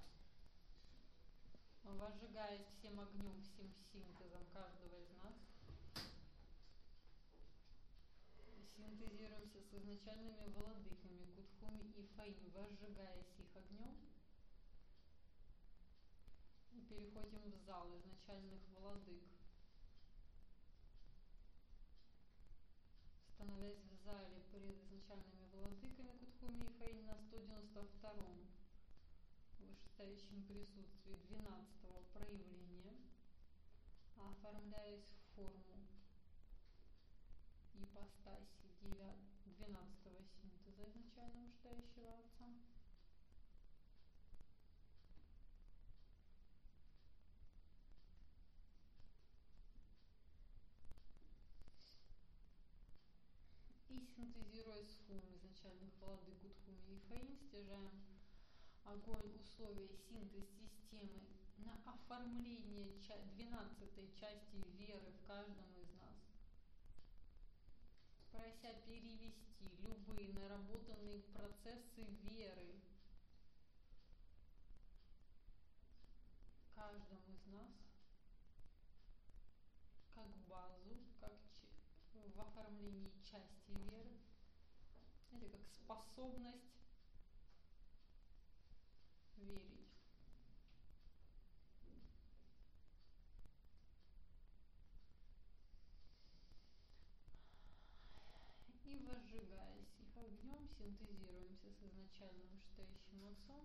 возжигаясь всем огнем, всем синтезом каждого из нас. Синтезируемся с изначальными владыками Кутхуми и Фаим, возжигаясь их огнем. И переходим в зал изначальных владык. Становясь в зале перед изначальными владыками Кутхуми и Фаим на 192-м вышестоящем присутствии 12-го проявления, оформляясь в форму ипостаси 12-го синтеза изначально вышестоящего Отца. И синтезируя с фум изначальных владык Кутхуми и Фаим, стяжаем огонь условия синтез системы на оформление 12-й части веры в каждом из нас, прося перевести любые наработанные процессы веры каждому из нас как базу, как в оформлении части веры, или как способность верить. И возжигаясь их огнем, синтезируемся с изначальным вышестоящим Отцом.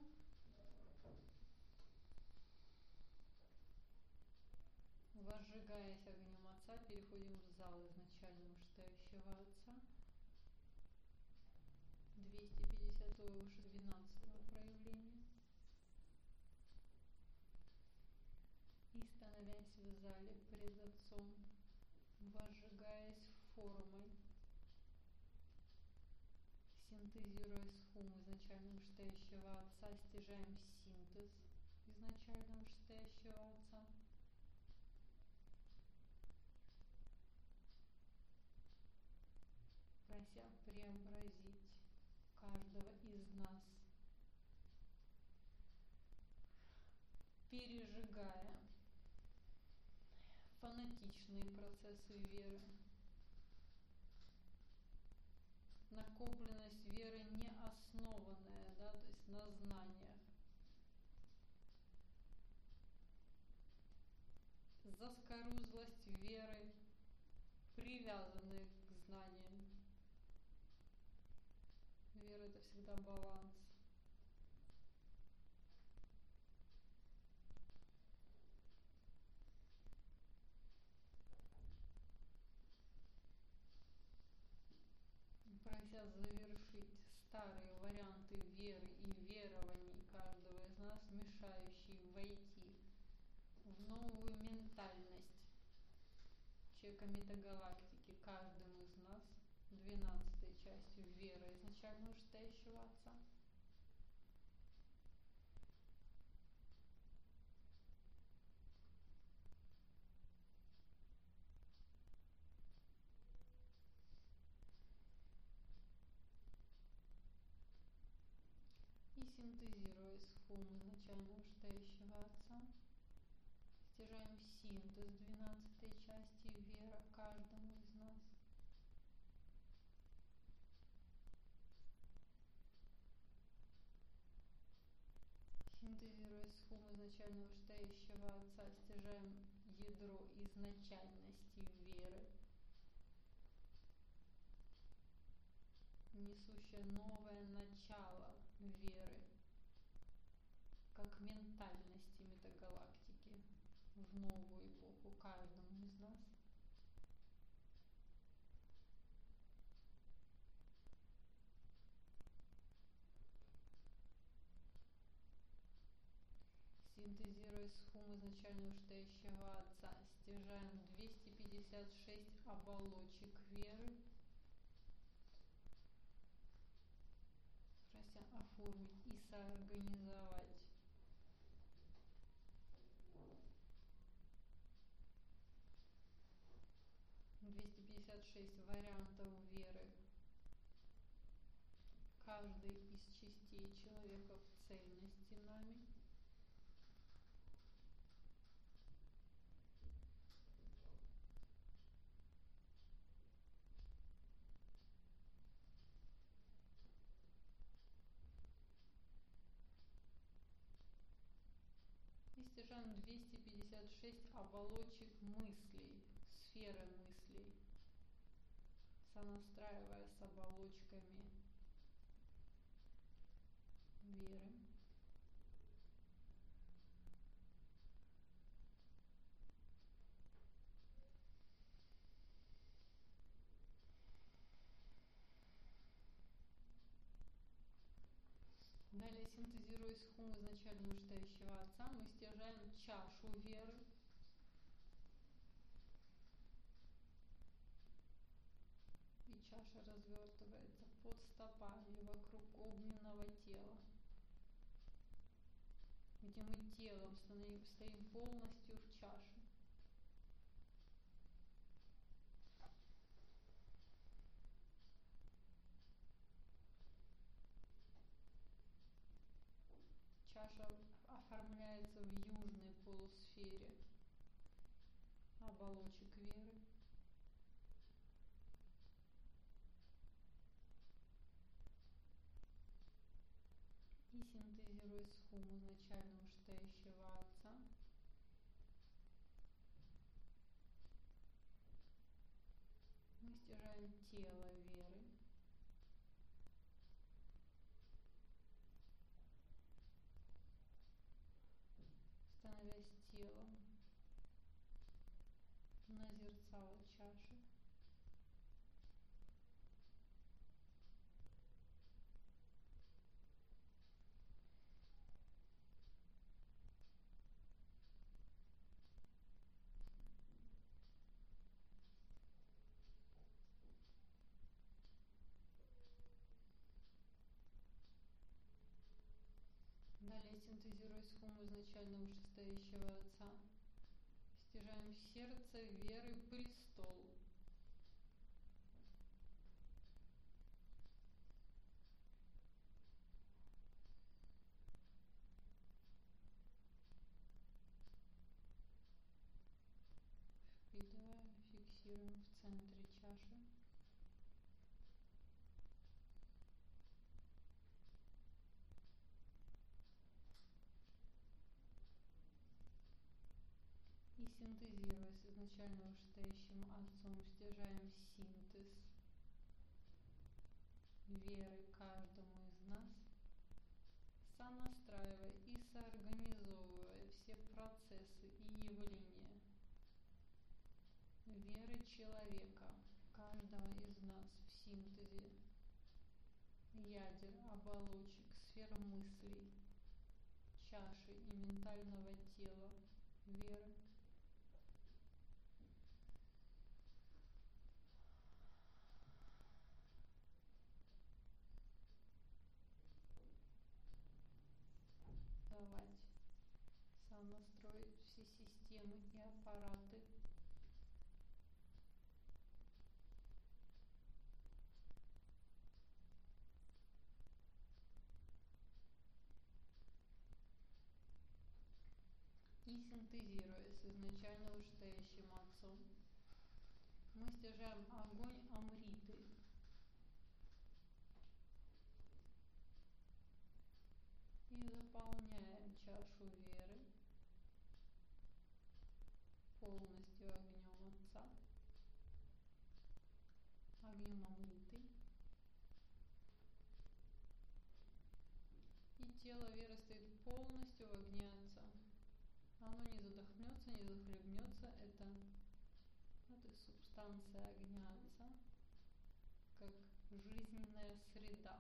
Возжигаясь огнем Отца, переходим в зал изначально вышестоящего Отца. 250-го выше 12-го проявления. И становясь в зале пред Отцом, возжигаясь формой, синтезируя с хум изначально вышестоящего Отца, стяжаем синтез изначально вышестоящего Отца. Прося преобразить каждого из нас, пережигая фанатичные процессы веры, накопленность веры не основанная, да, то есть на знаниях, заскорузлость веры, привязанные к знаниям. Вера — это всегда баланс. Прося завершить старые варианты веры и верований каждого из нас, мешающие войти в новую ментальность человека метагалактики каждым из нас, 12-й частью веры изначально вышестоящего Отца. И синтезируя с хум изначально вышестоящего Отца, стяжаем синтез 12-й части вера каждому из нас. изначально вышестоящего Отца стяжаем ядро изначальности веры, несущее новое начало веры, как ментальности метагалактики в новую эпоху каждому из нас. Синтезируя схему изначально вышестоящего Отца, стяжаем 256 оболочек веры, оформить и соорганизовать 256 вариантов веры, каждый из частей человека в цельности нами. И стяжаем 256 оболочек мыслей, сферы мыслей, сонастраивая с оболочками веры. Далее, синтезируя схему изначально вышестоящего Отца, мы стяжаем чашу веры, и чаша развертывается под стопами вокруг огненного тела, где мы телом стоим полностью в чаше. Чаша оформляется в южной полусфере оболочек веры. И синтезируя схему изначально вышестоящего Отца, мы стяжаем тело веры, становясь телом на зерцало чаши. Далее, синтезируя схему изначально вышестоящего Отца, стяжаем сердце веры престол. Впитываем, фиксируем в центре чаши. И синтезируя с изначально вышестоящим Отцом, стяжаем синтез веры каждому из нас, сонастраивая и соорганизовывая все процессы и явления веры человека, каждого из нас в синтезе ядер, оболочек, сфер мыслей, чаши и ментального тела веры. Давать, сонастроить все системы и аппараты, и синтезируя с изначально вышестоящим Отцом, мы стяжаем огонь Амриты, и заполняем чашу веры полностью в огне Отца. Оно не задохнется, не захлебнется. Это субстанция огня Отца, как жизненная среда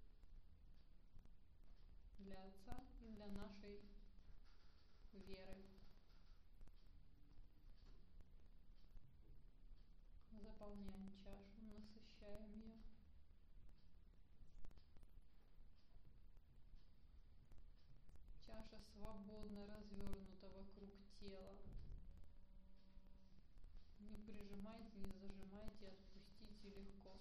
для Отца и для нашей веры. Заполняем чашу, насыщаем ее. Чаша свободно развернута вокруг тела. Не прижимайте, не зажимайте, отпустите легко.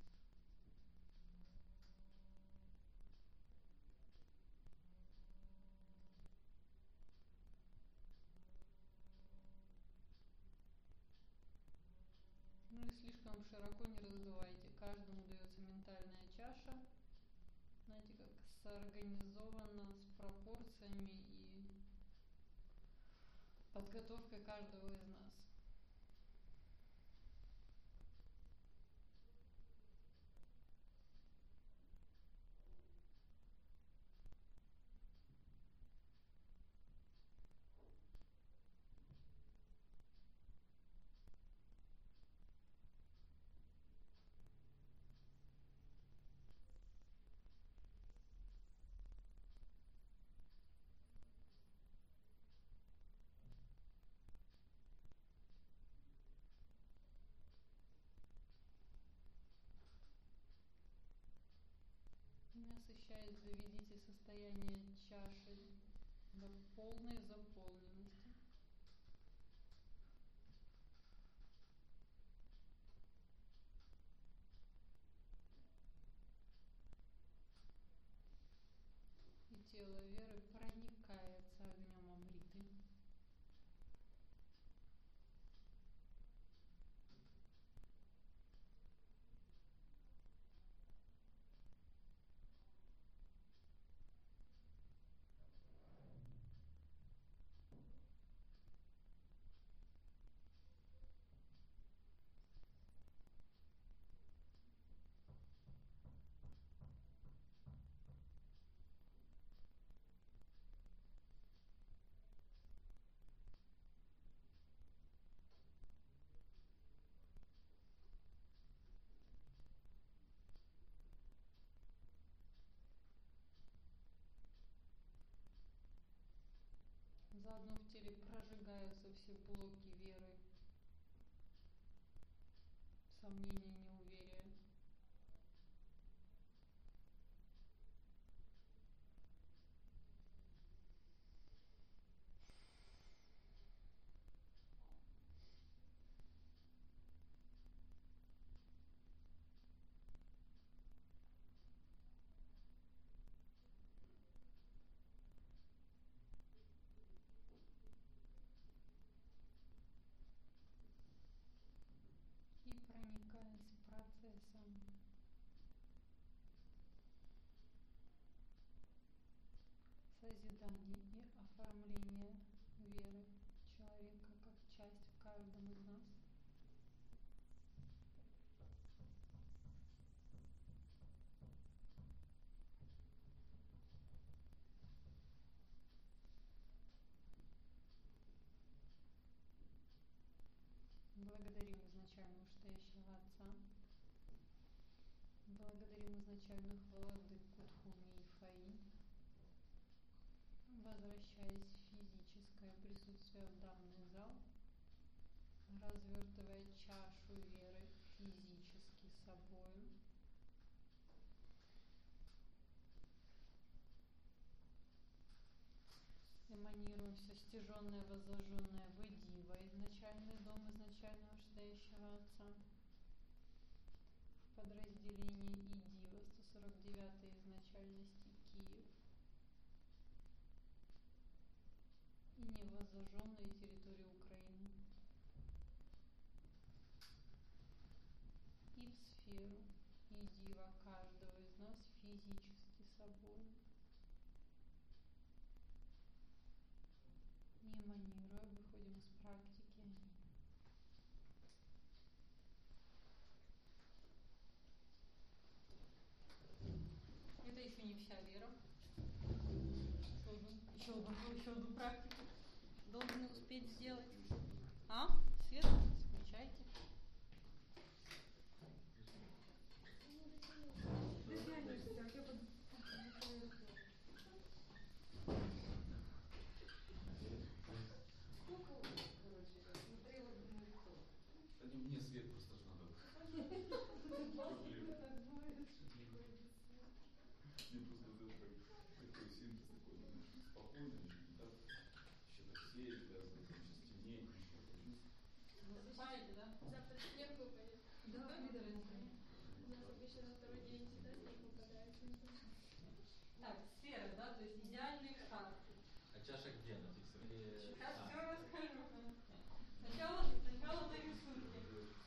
Ну и слишком широко не раздувайте. Каждому дается ментальная чаша, знаете, как соорганизована с пропорциями и подготовкой каждого из нас. Насыщаясь, доведите состояние чаши до полной заполненности. И тело веры проникается огнем Амриты. Заодно в теле прожигаются все блоки веры, сомнения, неуверия. И проникаясь процессом созидания и оформления веры человека как часть в каждом из нас. Благодарим изначального Штающего Отца. Благодарим изначальных владык Кутхуми и Фаи. Возвращаясь в физическое присутствие в данный зал, развертывая чашу веры физически собою, эманируем все стяженное, возложенное в Идива, изначальный дом изначального Штающего Отца, в подразделении Идива 149 изначальности Киев и невоззаженные территории Украины, и в сферу Идива каждого из нас физически собой. И эманируя, выходим из практики. Это еще не вся вера. Что Засыпаете, да? Завтра снег выпадет. Да, видели. У нас обычно на второй день всегда снег выпадает. Так, сфера, да, то есть идеальный шар. А чаша где? На фиксере? Сейчас все расскажу. Сначала на рисунке.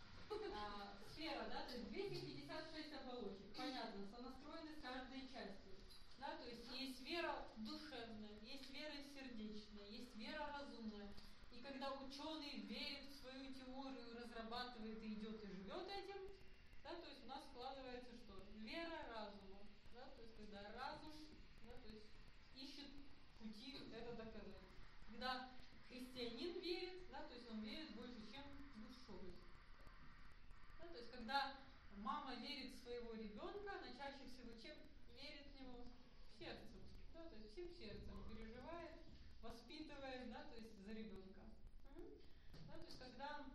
Сфера, да, то есть 256 оболочек. Понятно, сонастроены с каждой частью. Да, то есть есть вера душевная, есть вера сердечная, есть вера разумная. И когда ученый верит в свою теорию, разрабатывает и идет и живет этим, да, то есть у нас складывается что? Вера разума. Да, то есть когда разум, да, то есть ищет пути это доказать. Когда христианин верит, да, то есть он верит больше, чем душой. Да, то есть когда мама верит в своего ребенка, она чаще всего чем верит в него? Сердцем. Да, то есть всем сердцем переживает, воспитывает, да, то есть за ребенка. Да, то есть когда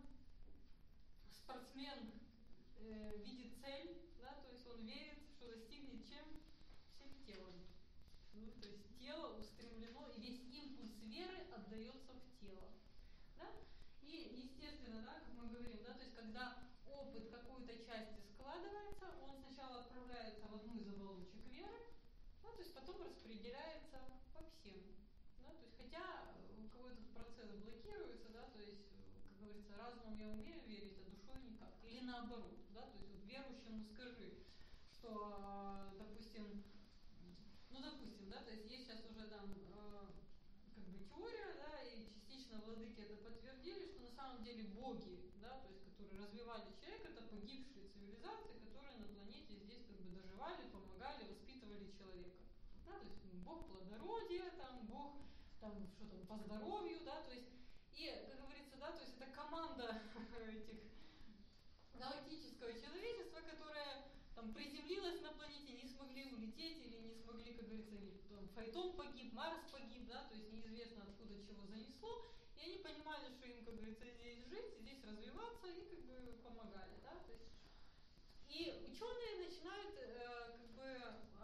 спортсмен видит цель, да, то есть он верит, что достигнет чем? Всем телом. Ну, то есть тело устремлено, и весь импульс веры отдается в тело. Да? И, естественно, да, как мы говорим, да, то есть когда опыт какой-то части складывается, он сначала отправляется в одну из оболочек веры, да, то есть потом распределяется по всем. Да, то есть, хотя у кого этот процесс блокируется, да, то есть, как говорится, разумом я умею верить, а душой никак. Или наоборот, да, то есть вот верующему скажи, что, допустим, да, то есть сейчас уже там как бы теория, да, и частично владыки это подтвердили, что на самом деле боги, да, то есть которые развивали человека, это погибшие цивилизации, которые на планете здесь как бы доживали, помогали, воспитывали человека. Да, то есть бог плодородия, там бог там что там по здоровью, да, то есть и, как говорится, да, то есть это команда этих галактического человечества, которое там приземлилось на планете, не смогли улететь или не смогли, как говорится, или там Фаэтон погиб, Марс погиб, да, то есть неизвестно откуда чего занесло, и они понимали, что им, как говорится, здесь жить, здесь развиваться, и как бы помогали, да, то есть и ученые начинают как бы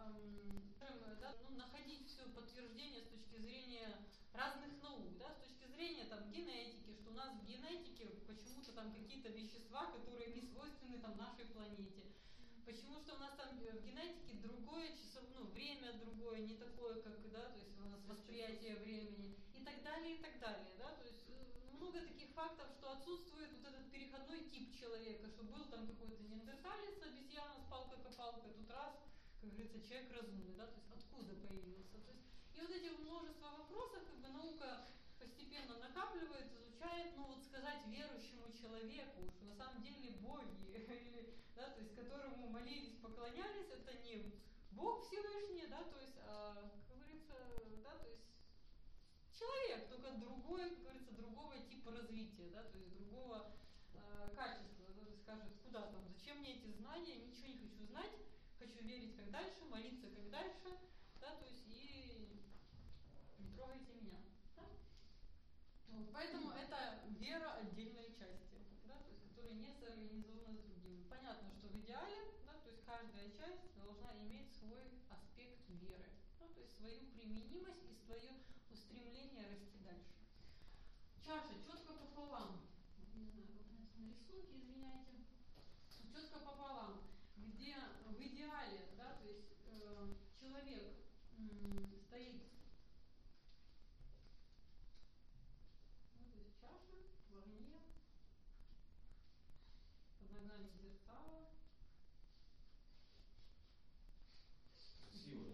да, находить все подтверждение с точки зрения разных наук, да, с точки зрения там генетики, что у нас в генетике почему-то там какие-то вещества, которые не свойственны там нашей планете. Почему что у нас там в генетике другое время другое, не такое, как, да, то есть у нас восприятие времени и так далее, да, то есть много таких фактов, что отсутствует вот этот переходной тип человека, что был там какой-то неандерталец, обезьяна с палкой-копалкой, тут раз, как говорится, человек разумный, да, то есть откуда появился, то есть, и вот эти множество вопросов, как бы наука постепенно накапливает, изучает, ну вот сказать верующему человеку, что на самом деле боги, или, да, то есть которому молились, поклонялись, это не Бог Всевышний, да, то есть, как говорится, да, то есть человек, только другой, как говорится, другого типа развития, да, то есть другого качества, да, то есть скажет, куда там, зачем мне эти знания, ничего не хочу знать, хочу верить как дальше, молиться как дальше, да, то есть и не трогайте меня, да? Вот, поэтому это вера отдельной части, да, то есть которая не соорганизована с другими. Понятно, что в идеале, да, то есть каждая часть должна иметь свой аспект веры, да, то есть свою применимость и свое устремление расти дальше. Чаша четко пополам. Не знаю, вот на рисунке, извиняйте. Четко пополам, где в идеале, да, то есть человек стоит, ну, то есть чаша в огне, под ногами зеркало. Красиво.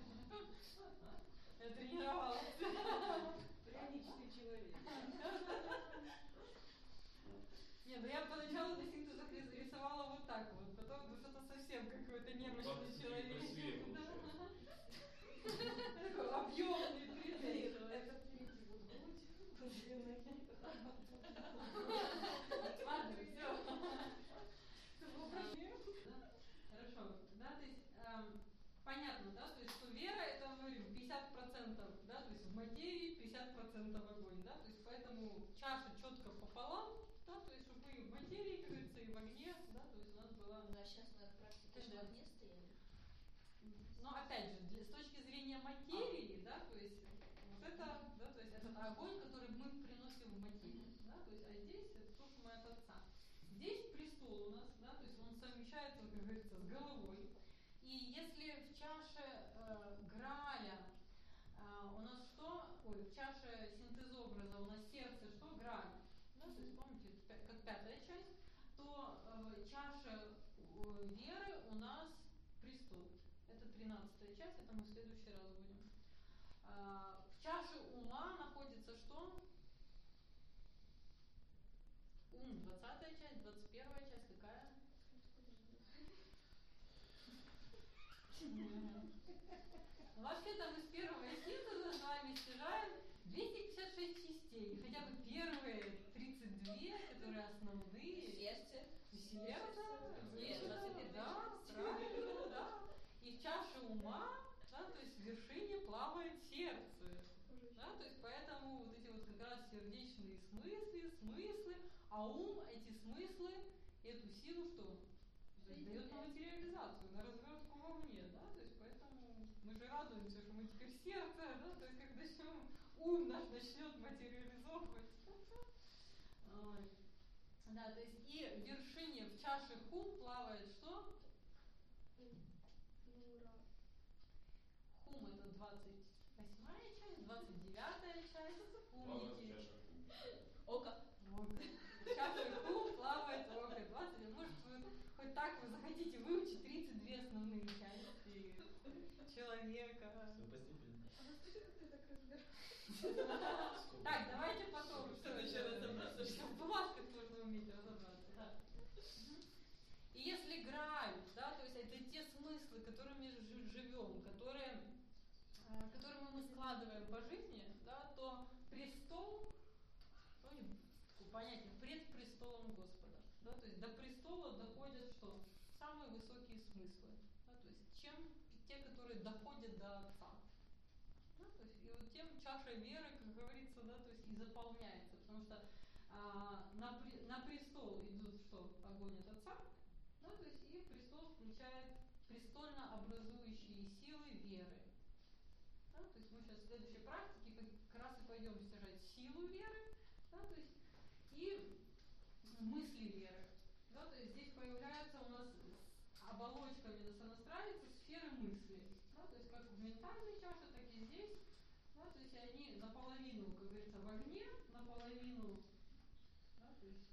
Я тренировалась. Пряничный человек. Не, ну я поначалу на синтезах рисовала вот так вот, потом ну, что-то совсем какой-то немощный человек. Такой объемный, длинный человек. Это третий вот грудь, две ноги. Ладно, все. Хорошо, да, то есть понятно, да, то есть что вера это, мы говорим, 50%, да, то есть в материи, 50% огонь, да, то есть поэтому чаша четко пополам, да, то есть чтобы и в материи, как говорится, и в огне, да, то есть у нас была... Да, сейчас мы в практике же в огне стояли. Но опять же, с точки зрения материи, да, то есть вот это, да, то есть это огонь, который мы приносим в материю, да, то есть а здесь это то, что мы отодвинули головой. И если в чаше Грааля у нас что? Ой, в чаше синтезобраза у нас сердце что? Грааль. Да, то есть помните, как пятая часть, то в чаше веры у нас престол. Это 13-я часть, это мы в следующий раз будем. В чаше ума находится что? Ум, 20-я часть, 21-я часть, какая? Вообще-то мы с первого синтеза с вами стяжаем 256 частей. Хотя бы первые 32, которые основные. Сердце. Сердце. Нет, 21 да, правильно, да. И в чаше ума, да, то есть в вершине плавает сердце. Да, то есть поэтому вот эти вот как раз сердечные смыслы, а ум эти смыслы, эту силу что? Дает на материализацию, на развертку вовне, да, то есть поэтому мы же радуемся, что мы теперь сердце, да, то есть как начнем, ум наш начнет материализовывать. Да, то есть и в вершине, в чаше хум плавает что? Хум это 28-я часть, 29-я часть, помните? Око. В чаше хум плавает око, 20, может вы хоть так вы захотите выучить 32 основные части человека. Все постепенно. А расскажи, как ты так разбираешься. Так, давайте потом. Чтобы еще разобраться, что в бумажках нужно уметь разобраться. Да. И если Грааль, да, то есть это те смыслы, которыми живем, которыми мы складываем по жизни, да, то престол, понятие, пред престолом Господа. Да, то есть до престола доходят что? Самые высокие смыслы. Да, то есть те, которые доходят до Отца. Да, то есть, и вот тем чаша веры, как говорится, да, то есть и заполняется. Потому что на престол идут что? Огонь от Отца. Да, то есть и престол включает престольно образующие силы веры. Да, то есть мы сейчас в следующей практике как раз и пойдем стяжать силу веры, да, то есть и мысли веры. Да, то есть здесь появляются у нас с оболочками на сонастраице сферы мысли. Да, то есть как в ментальной чаше, так и здесь. Да, то есть они наполовину, как говорится, в огне, наполовину, да, то есть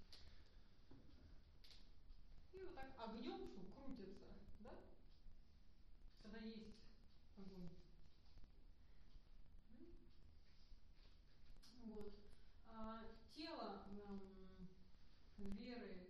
и вот так огнем что крутится, да, когда есть огонь. Вот. Тело веры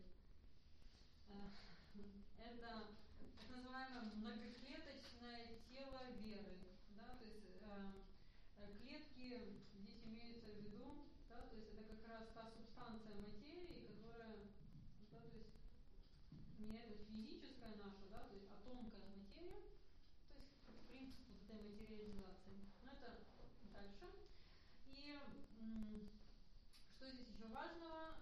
это так называемое многоклеточное тело веры. Да, то есть клетки здесь имеются в виду, да, то есть это как раз та субстанция материи, которая, да, то есть не это физическая наша, да, то есть а тонкая материя, то есть как принцип вот этой материализации. Но это дальше. И что здесь еще важного?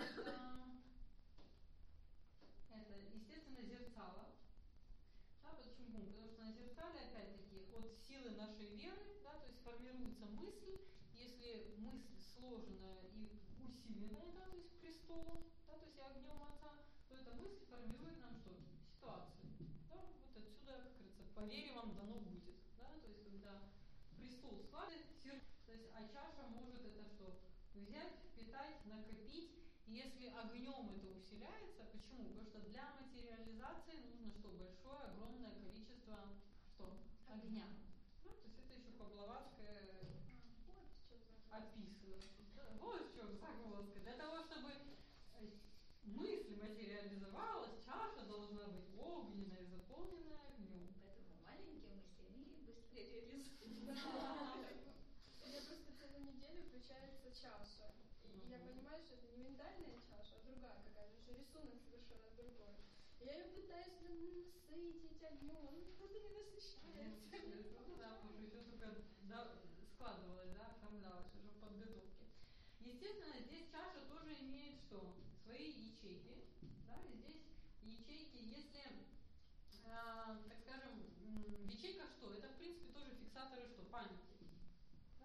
Это, естественно, зерцало. Да, почему? Потому что на зерцале, опять-таки, от силы нашей веры, да, то есть формируется мысль. Если мысль сложенная и усиленная, да, то есть престолом, да, то есть огнем Отца, то эта мысль формирует нам что? Ситуацию. Да, вот отсюда, как говорится, по вере вам дано будет. Да, то есть когда престол складывает, то есть, а чаша может это что? Взять, впитать, накопить. И если огнем это усиляется, почему? Потому что для материализации нужно что? Большое, огромное количество что? Огня. Ну, то есть это еще Павловатская описывает. Да, вот в чем загвоздка. Для того, чтобы мысль материализовалась, чаша должна быть огненная, заполненная огнем. Поэтому маленькие мысли, они быстрее реализуются. У меня просто целую неделю включается чаша. И я понимаю, что это не миндальная чаша, а другая какая-то, что рисунок совершенно другой. И я ее пытаюсь насытить огнем, он просто не насыщается. Да, уже еще только складывалось, да, оформлялось уже в подготовке. Естественно, здесь чаша тоже имеет что? Свои ячейки. Да, и здесь ячейки, если, так скажем, ячейка что? Это, в принципе, тоже фиксаторы что? Памяти. Да?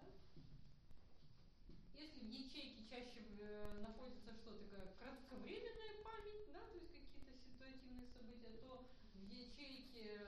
Если в ячейке чаще находится что такое кратковременная память, да, то есть какие-то ситуативные события, то в ячейке,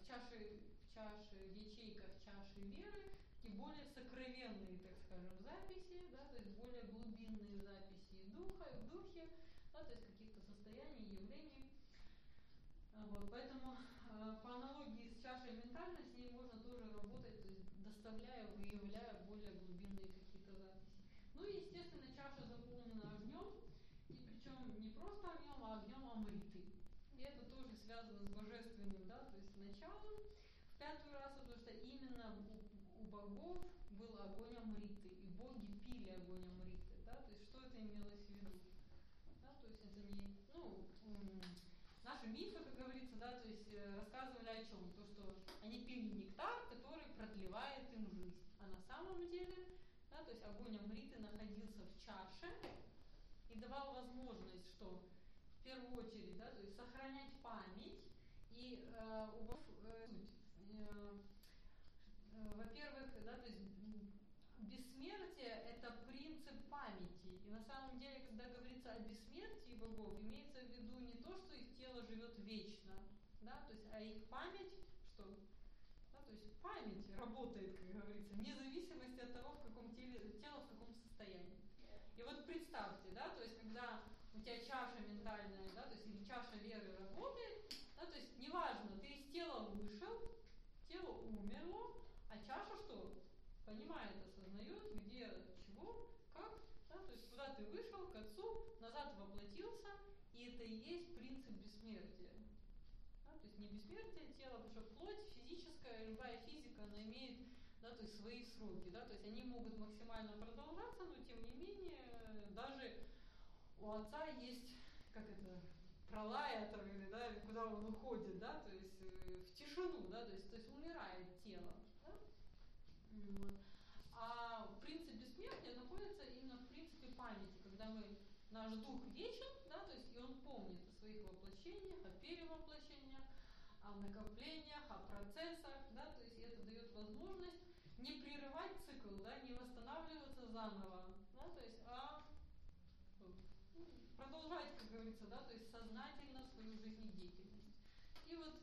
в ячейках чаши веры такие более сокровенные, так скажем, записи, да, то есть более глубинные записи в духе, да, то есть каких-то состояний, явлений. Вот, поэтому по аналогии с чашей ментальной, с ней можно тоже работать, то есть доставляя, выявляя более глубинные какие-то записи. Ну и, естественно, чаша заполнена огнем, и причем не просто огнем, а огнем Амриты. И это тоже связано с божественным, да, то есть началом в 5-й раз, потому что именно у богов был огонь Амриты, и боги пили огонь Амриты, да, то есть что это имелось в виду? Да, то есть это не, наши мифы, как говорится, да, то есть рассказывали о чем? То, что они пили нектар, который продлевает им жизнь. А на самом деле, да, то есть огонь Амриты находился в чаше и давал возможность, что в первую очередь, да, то есть сохранять память и во-первых, да, то есть бессмертие – это принцип памяти. И на самом деле, когда говорится о бессмертии богов, имеется в виду не то, что их тело живет вечно, да, то есть, а их память, что? Да, то есть память работает, как говорится, вне зависимости от того, в каком тело в каком состоянии. И вот представьте, да, то есть когда у тебя чаша ментальная, да, то есть или чаша веры работает, да, то есть неважно, ты из тела вышел, тело умерло, а чаша что? Понимает, осознает, где, чего, как, да, то есть куда ты вышел, к отцу, назад воплотился, и это и есть принцип бессмертия. Да, то есть не бессмертие тела, потому что плоть физическая, любая физика, она имеет, да, то есть свои сроки, да, то есть они могут максимально продолжаться, но тем не менее даже у отца есть, как это, пролаятор, или, да, куда он уходит, да, то есть в тишину, да, то есть умирает тело, да? Вот. А принцип бессмертия находится именно в принципе памяти, когда наш дух вечен, да, то есть и он помнит о своих воплощениях, о перевоплощениях, о накоплениях, о процессах, да, то есть это дает возможность не прерывать цикл, да, не восстанавливаться заново, да, то есть, продолжать, как говорится, да, то есть сознательно свою жизнедеятельность. И вот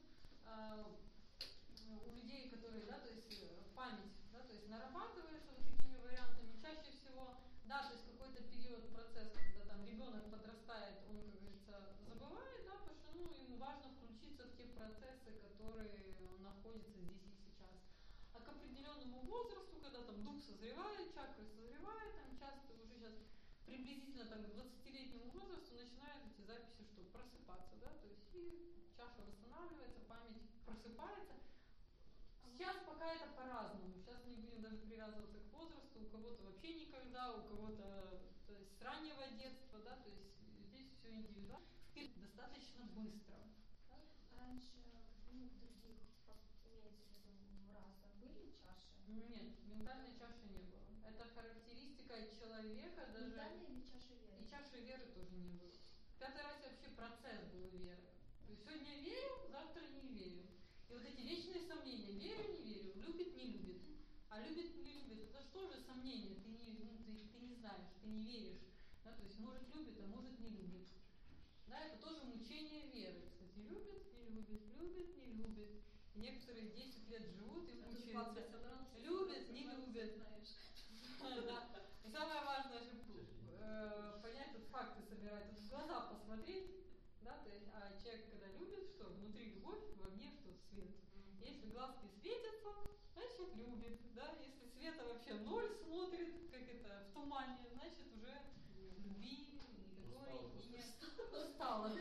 у людей, которые, да, то есть память, да, то есть нарабатывается вот такими вариантами, чаще всего, да, то есть какой-то период, процесс, когда там ребенок подрастает, он, как говорится, забывает, да, потому что, ему важно включиться в те процессы, которые находятся здесь и сейчас. А к определенному возрасту, когда там дух созревает, чакры созревают, там часто уже сейчас приблизительно там, к 20-летнему возрасту начинают эти записи что? Просыпаться, да, то есть и чаша восстанавливается, память просыпается. Сейчас пока это по-разному. Сейчас не будем даже привязываться к возрасту. У кого-то вообще никогда, у кого-то то есть, с раннего детства, да, то есть здесь все индивидуально. Достаточно быстро. Да? Раньше, в других, имеется в виду, расах были чаши? Нет, ментальной чаши не было. Это характеристика человека даже. Ментальной или чаши веры? И чаши веры тоже не было. В 5-й расе вообще процесс был веры. То есть сегодня верю, завтра не верю. И вот эти вечные сомнения, верю, не верю, любит, не любит. А любит, не любит, это что же сомнение? Ты не знаешь, ты не веришь. Да, то есть может любит, а может не любит. Да, это тоже мучение веры. Кстати, любит, не любит, любит, не любит. И некоторые 10 лет живут и мучаются. Любит, не любит. Да. И самое важное, чтобы понять, вот факты собирать, вот в глаза посмотреть, да, то есть, а человек, когда любит, что внутри любовь, вовне что свет. Если глазки светятся, значит любит, да, если света вообще ноль смотрит, как это, в тумане, значит уже любви никакой и не устала.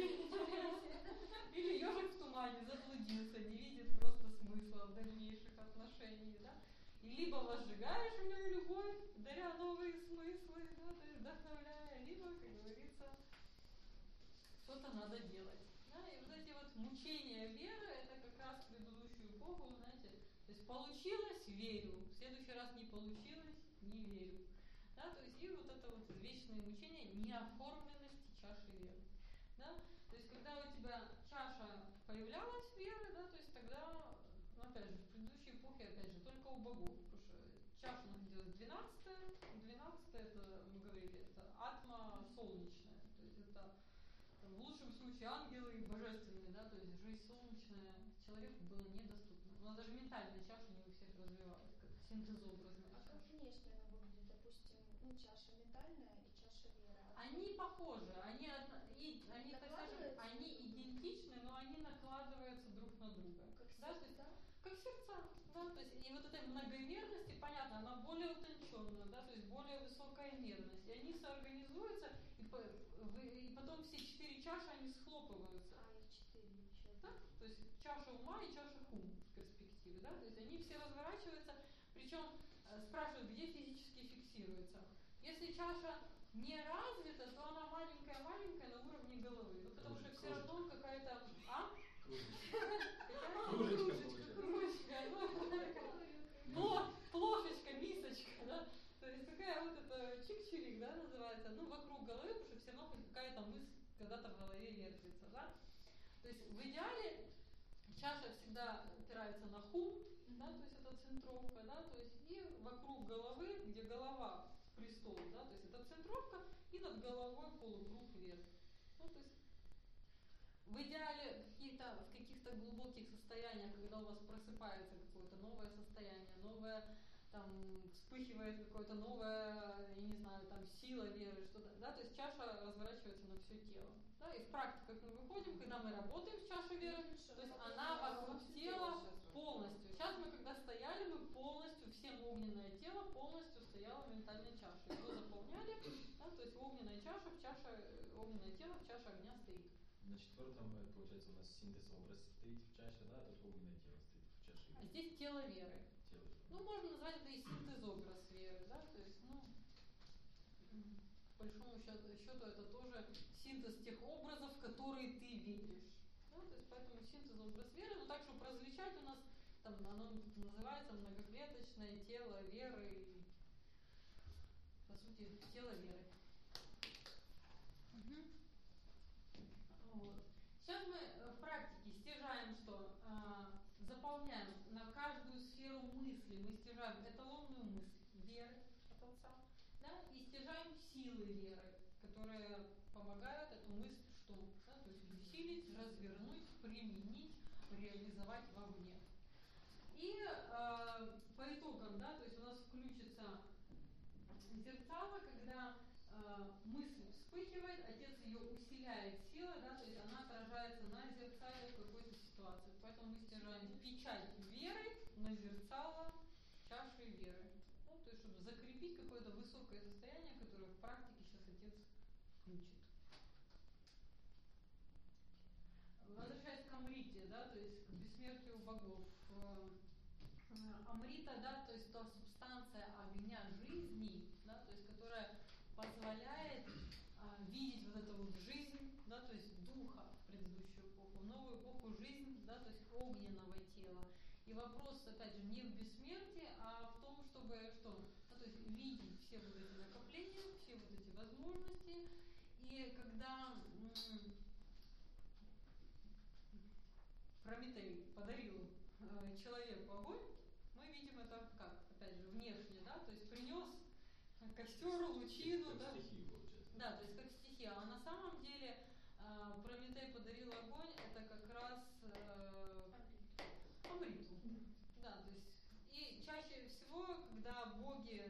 Или ежик в тумане заблудился, не видит просто смысла в дальнейших отношениях, да. И либо возжигаешь в нем любовь, даря новые смыслы, да, то есть вдохновляя, либо, как говорится, что-то надо делать. Да? И вот эти вот мучения веры, это как раз в предыдущую эпоху, знаете, то есть получилось – верю, в следующий раз не получилось – не верю. Да? То есть и вот это вот вечное мучение неоформленности чаши веры. Да? То есть когда у тебя чаша появлялась веры, да, то есть тогда, опять же, в предыдущей эпохе, опять же, только у богов, потому что чаша находилась 12-е это, мы говорили, это атма солнечная, то есть это в лучшем случае ангелы и божественные, да, то есть жизнь солнечная человеку была недоступна. У нас даже ментальная чаша не у всех развивалась, как синтезообразная А как чаша. внешне она выглядит, допустим, ну, чаша ментальная и чаша веры? Они похожи, они, они, так скажем, Накладываются они друг на друга? идентичны, но они накладываются друг на друга. Как Да, то есть, сердца? как сердца, да, то есть, и вот этой многомерности, понятно, она более утонченная, да, то есть более высокая мерность, и они соорганизуются, и потом все 4 чаши, они схлопываются. А, их 4 еще. Да? То есть чаша ума и чаша хум в перспективе, да, то есть они все разворачиваются, причем спрашивают, где физически фиксируется. Если чаша не развита, то она маленькая-маленькая на уровне головы, ну потому что все равно какая-то, кружечка, плошечка, мисочка, да, то есть такая вот эта чик-чирик, да, называется, ну вокруг головы, потому что все равно хоть какая-то мысль когда-то в голове вертится, да. То есть в идеале чаша всегда опирается на хум, да, то есть это центровка, да, то есть и вокруг головы, где голова престол, да, то есть это центровка, и над головой полукруг вверх. Ну, то есть в идеале в каких-то глубоких состояниях, когда у вас просыпается какое-то новое состояние, новое, там, вспыхивает какое-то новое, я не знаю, там, сила веры, что-то, да, то есть чаша разворачивается на все тело. Да, и в практиках мы выходим, когда мы работаем с чашей веры, то есть она вокруг тела полностью. Сейчас мы когда стояли, мы полностью, всем огненное тело полностью стояло в ментальной чаше. Его заполняли, да, то есть огненная чаша в чаше, огненное тело в чаше огня стоит. На 4-м, получается, у нас синтез образ стоит в чаше, да, только огненное тело стоит в чаше. А здесь тело веры. Тело. Ну, можно назвать это и синтез-образ веры, да, то есть, ну, по большому счету это тоже синтез тех образов, которые ты видишь. Да, то есть, поэтому синтез-образ веры, но так, чтобы различать, у нас там оно называется многоклеточное тело веры, и, по сути, тело веры. Вот. Сейчас мы в практике стяжаем что? Заполняем на каждую сферу мысли, мы стяжаем эталонную мысль веры, Творца, да, и стяжаем силы веры, которые помогают эту мысль что? Да, то есть усилить, развернуть, применить, реализовать вовне. И по итогам, да, то есть у нас включится зеркало, когда мысль вспыхивает, отец ее усиляет силой, да, то есть она отражается на зеркале в какой-то ситуации. Поэтому мы стяжаем печать веры на зеркало чаши веры. Ну, то есть, чтобы закрепить какое-то высокое состояние, которое в практике сейчас отец включит. Возвращаясь к Амрите, да, то есть к бессмертию богов. Амрита, да, то есть та субстанция огня жизни, да, то есть которая позволяет видеть вот эту вот жизнь, да, то есть духа в предыдущую эпоху, в новую эпоху жизнь, да, то есть огненного тела. И вопрос, опять же, не в бессмертии, а в том, чтобы что? Да, то есть видеть все вот эти накопления, все вот эти возможности. И когда Прометей подарил человеку огонь, мы видим это как, опять же, внешне, да, то есть принес костер, лучину, как да. Стихию, получается. Да, то есть как стихия. А на самом деле Прометей подарил огонь, это как раз Амриту. Да, то есть и чаще всего, когда боги,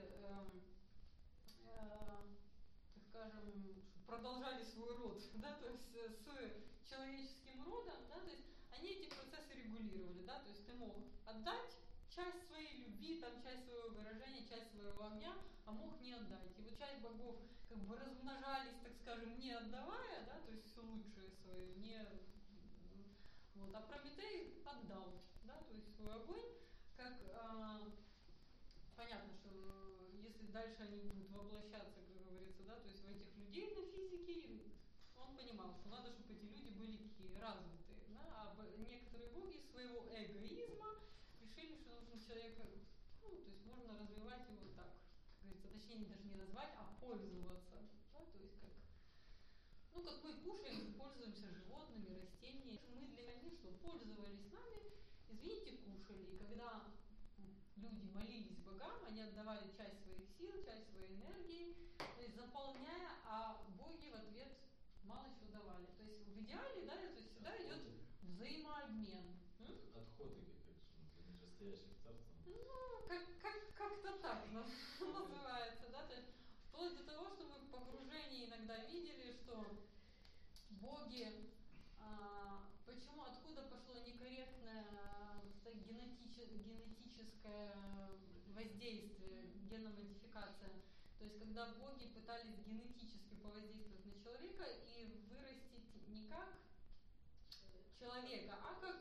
так скажем, продолжали свой род, да, то есть с человеческим родом, да, то есть они эти процессы регулировали, да, то есть ты мог отдать часть своей любви, там, часть своего выражения, часть своего огня, а мог не отдать. И вот часть богов как бы размножались, так скажем, не отдавая, да, то есть все лучшее свое, не... Вот, а Прометей отдал, да, то есть свой огонь, как понятно, что если дальше они будут воплощаться, как говорится, да, то есть в этих людей на физике, он понимал, что надо, чтобы эти люди были такие развитые, да, а некоторые боги из своего эгоизма решили, что нужно человека, ну, то есть можно развивать его так, как говорится, точнее даже не развивать, а пользоваться, да, то есть как, ну, как мы кушаем, пользуемся животными, растениями, мы для них что, пользовались нами, извините, кушали, и когда люди молились богам, они отдавали часть своих сил, часть своей энергии, то есть заполняя, а боги в ответ мало чего давали. То есть в идеале, да, то есть всегда идет взаимообмен. Отходы, как нижестоящих царств. Ну, как-то так называется, да, то есть вплоть до того, что мы в погружении иногда видели, что боги, почему, откуда пошло некорректное генетическое воздействие, геномодификация. То есть когда боги пытались генетически повоздействовать на человека и вырастить не как человека, а как,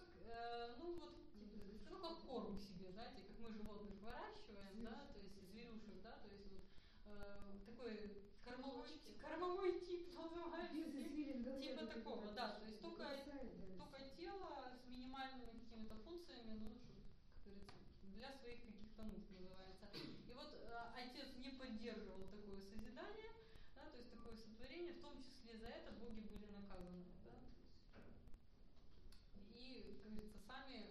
как корм себе, знаете, как мы животных выращиваем, да, то есть зверюшек, да, то есть вот такой кормовой тип называется, типа такого, да, то есть только тело с минимальными какими-то функциями, ну, как говорится, для своих каких-то нужд называется. И вот отец не поддерживал такое созидание, да, то есть такое сотворение, в том числе за это боги были наказаны, да, и, как говорится, сами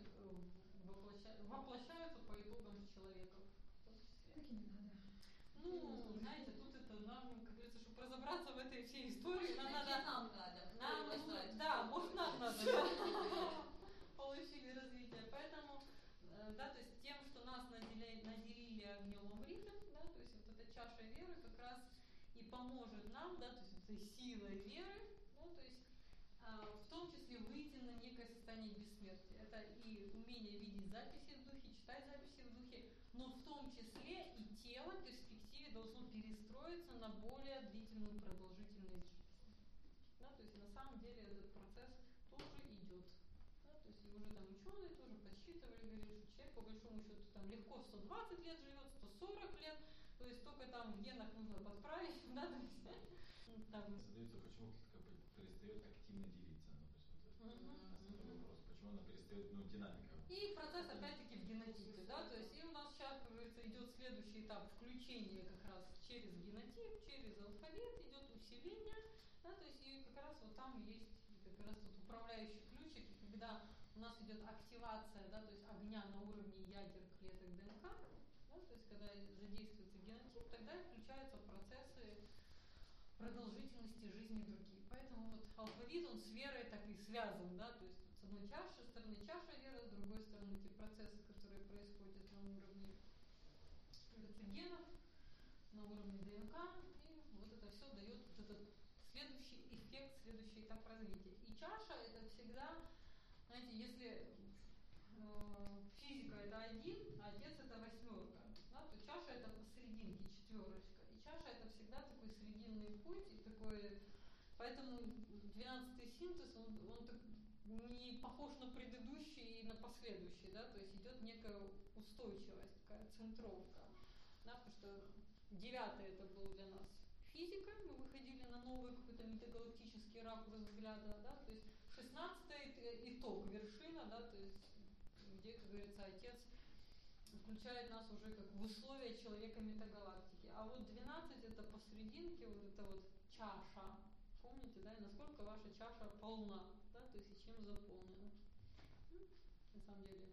воплощаются по итогам человеков. Так и не надо. Ну, знаете, тут это нам, как говорится, чтобы разобраться в этой всей истории, нам надо. Да, может, нам надо. Получили развитие. Поэтому, да, то есть тем, что нас наделили огнем Амрита, да, то есть вот эта чаша веры как раз и поможет нам, да, то есть этой силой веры, да, то есть в том числе выйти на некое состояние бессмертия. Это и умение видеть записи в духе, читать записи в духе, но в том числе и тело в перспективе должно перестроиться на более длительную продолжительность жизни. Да, то есть на самом деле этот процесс тоже идет. Да, то есть и уже там ученые тоже подсчитывали, говорили, что человек по большому счету там легко 120 лет живет, 140 лет, то есть только там в генах нужно подправить, да, то есть там. Задается, почему клетка перестает активно делиться. Ну, то есть, основной вопрос, почему она перестает, динамика. И процесс опять-таки в генотипе, да, то есть и у нас сейчас, как говорится, идет следующий этап включения как раз через генотип, через алфавит идет усиление, да, то есть и как раз вот там есть как раз вот управляющий ключик, и когда у нас идет активация, да, то есть огня на уровне ядер клеток ДНК, да, то есть когда задействуется генотип, тогда и включаются процессы продолжительности жизни другие. Поэтому вот алфавит, он с верой так и связан, да, то есть с одной стороны чаша веры, с другой стороны те процессы, которые происходят на уровне генов, на уровне ДНК, и вот это все дает вот этот следующий эффект, следующий этап развития. И чаша это всегда, знаете, если физика это 1, а отец это 8, да, то чаша это посерединке, 4. И чаша это всегда такой срединный путь, и такой, поэтому 12-й синтез, он так не похож на предыдущий и на последующий, да, то есть идет некая устойчивость, такая центровка, да, потому что 9-й это был для нас физика, мы выходили на новый какой-то метагалактический ракурс взгляда, да, то есть 16-й итог, вершина, да, то есть где, как говорится, отец включает нас уже как в условия человека метагалактики. А вот 12 это посерединке, вот это вот чаша. Помните, да, и насколько ваша чаша полна, да, то есть и чем заполнена. На самом деле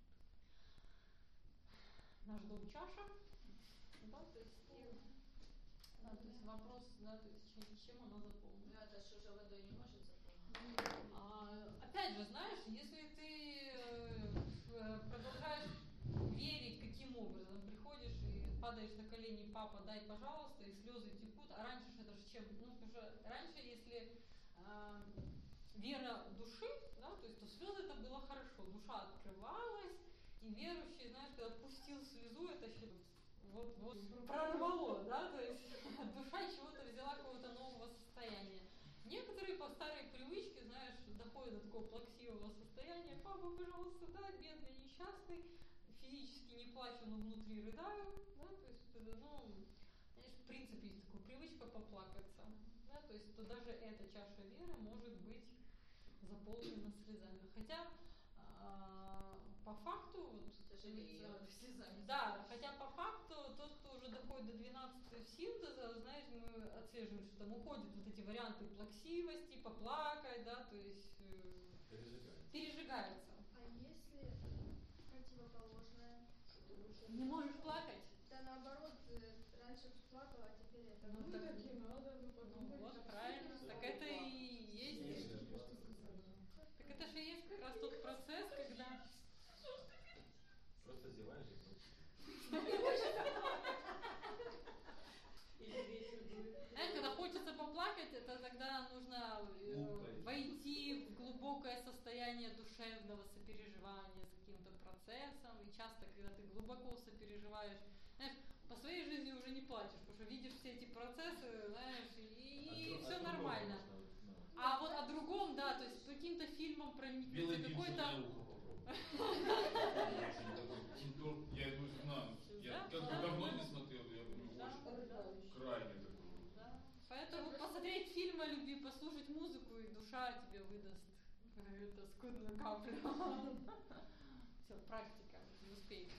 наш дом чаша, да, то есть, да, то есть вопрос, да, то есть чем она заполнена. Ну это же уже водой не может заполнить. Опять же, знаешь, если ты продолжаешь верить каким образом, приходишь и падаешь на колени, папа, дай, пожалуйста, и слезы текут, а раньше же это же чем? Ну, потому что раньше, если вера души, да, то есть то слезы это было хорошо, душа открывалась, и верующий, знаешь, когда пустил слезу, это еще вот прорвало, да, то есть душа чего-то взяла, какого-то нового состояния. Некоторые по старой привычке, знаешь, доходят до такого плаксивого состояния, папа, пожалуйста, да, бедный, несчастный, физически не плачу, но внутри рыдаю, да, то есть, ну, знаешь, в принципе есть такая привычка поплакаться, да, то есть то даже эта чаша веры может быть заполнена слезами. Хотя по факту, вот, да, хотя по факту тот, кто уже доходит до 12 синтеза, знаешь, мы отслеживаем, что там уходят вот эти варианты плаксивости, поплакать, да, то есть пережигается. А если противоположное? Не можешь плакать? Да наоборот, раньше плакала, а теперь это. Ну, так, так и надо, подумать. вот, правильно. Так это и войти в глубокое состояние душевного сопереживания с каким-то процессом. И часто, когда ты глубоко сопереживаешь, знаешь, по своей жизни уже не плачешь, потому что видишь все эти процессы, знаешь, и все нормально. А вот о другом, да, то есть по каким-то фильмам Белый проникнуться, бим какой-то... ухо попробуй. Я его знаю. Я как бы давно не смотрел, я думаю, очень крайне такой. Да. Поэтому посмотреть фильм о любви, послушать музыку, и душа тебе выдаст эту скудную каплю. Все, практика, не успеете.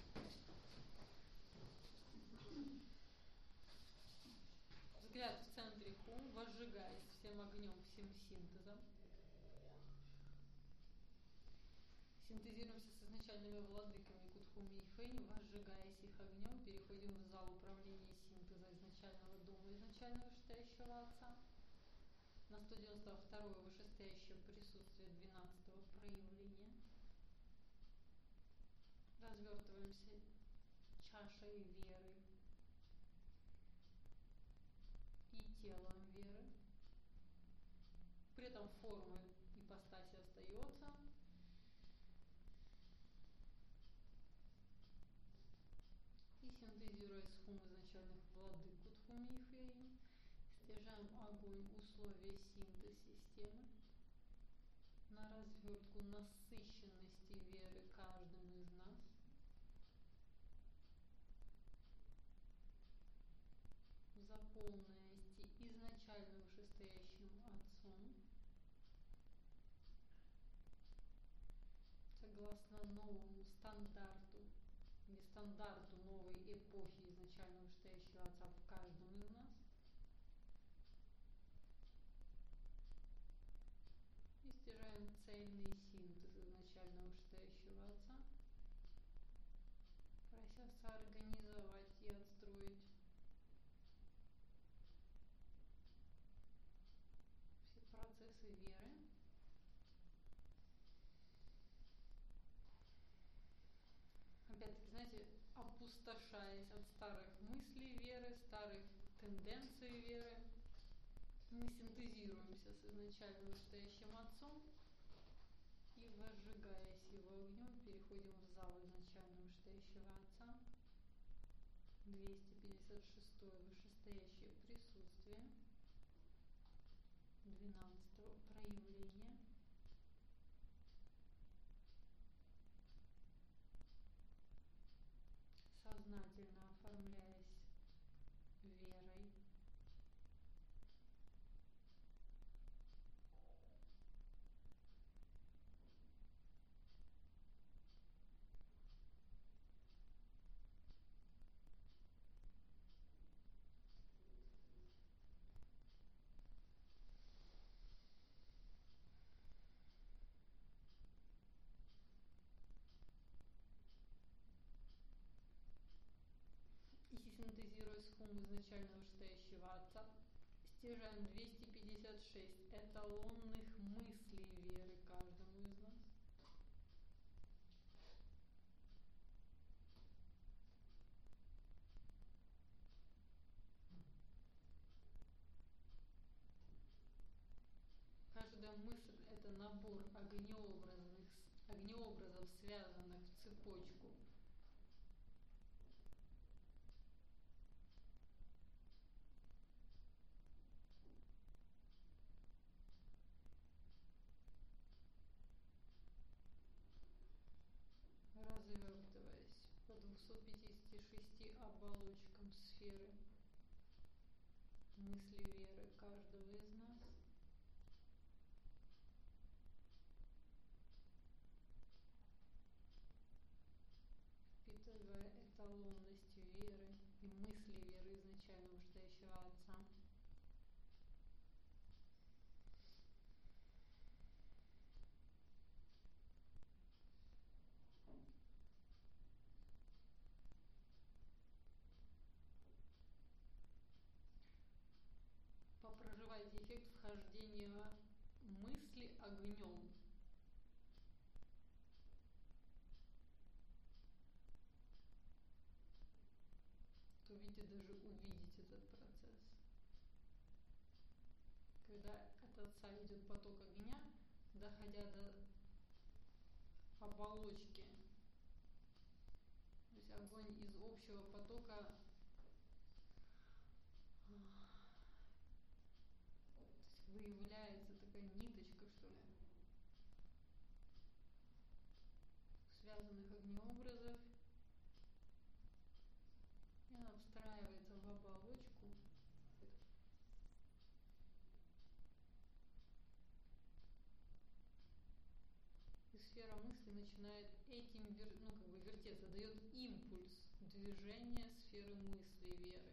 Взгляд в центре хум, возжигаясь всем огнем, всем синтезом. Синтезируемся с изначальными владыками Кутхуми и Фэнь, возжигаясь их огнем, переходим в зал управления синтеза изначального дома, изначально вышестоящего Отца. На 192-е вышестоящее присутствие 12-го проявления. Развертываемся чашей веры и телом веры. При этом форма ипостаси остается. И синтезируя с хум изначальных владык Кутхуми и Фэйн, стяжаем огонь условия синтез системы на развертку насыщенности веры каждым из нас. Заполненности изначально вышестоящим Отцом, согласно новому стандарту, или стандарту новой эпохи изначально вышестоящего Отца в каждом из нас. И стяжаем цельный синтез изначально вышестоящего Отца, прося соорганизовать и отстроить все процессы веры. Опять-таки, знаете, опустошаясь от старых мыслей веры, старых тенденций веры, мы синтезируемся с изначально вышестоящим Отцом и, возжигаясь его огнем, переходим в зал изначально вышестоящего Отца. 256-е вышестоящее присутствие 12-го проявления. Сознательно оформляясь верой. И синтезируя с хум изначально вышестоящего Отца, стяжаем 256 эталонных мыслей веры каждому из нас. Каждая мысль – это набор огнеобразов, связанных в цепочку. Развертываясь по 256 оболочкам сферы мысли веры каждого из нас. Впитывая эталонность веры и мысли веры изначально вышестоящего Отца. Попроживайте эффект вхождения мысли огнем. То видите, даже увидеть этот процесс. Когда от Отца идет поток огня, доходя до оболочки. То есть огонь из общего потока выявляется такая ниточка, что ли, связанных огнеобразов, и она встраивается в оболочку. И сфера мысли начинает этим вертеться, дает импульс движения сферы мысли, веры.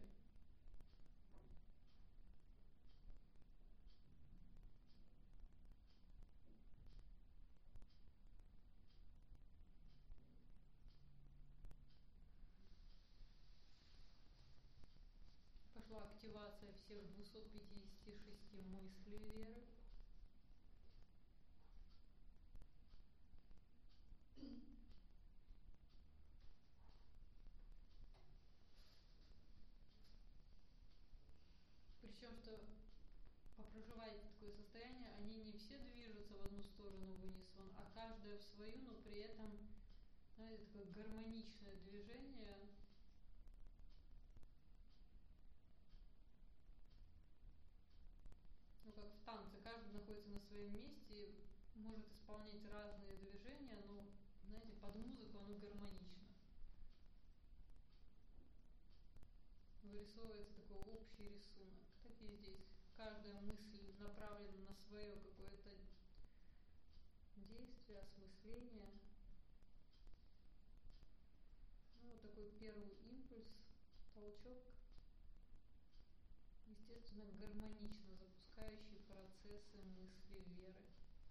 Пошла активация всех 256 мыслей веры. Причем, что проживаете такое состояние, они не все движутся в одну сторону в унисон, а каждая в свою, но при этом, знаете, такое гармоничное движение. Ну, как в танце, каждый находится на своем месте, может исполнять разные движения, но, знаете, под музыку оно гармонично. Вырисовывается такой общий рисунок. Так и здесь. Каждая мысль направлена на свое какое-то действие, осмысление. Ну, вот такой первый импульс, толчок, естественно, гармонично запускающий процессы мысли веры.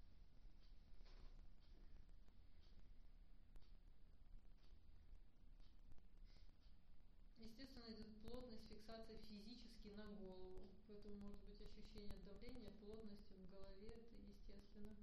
Естественно, идет плотность, фиксация физически на голову. Поэтому может быть ощущение давления, плотности в голове, это естественно.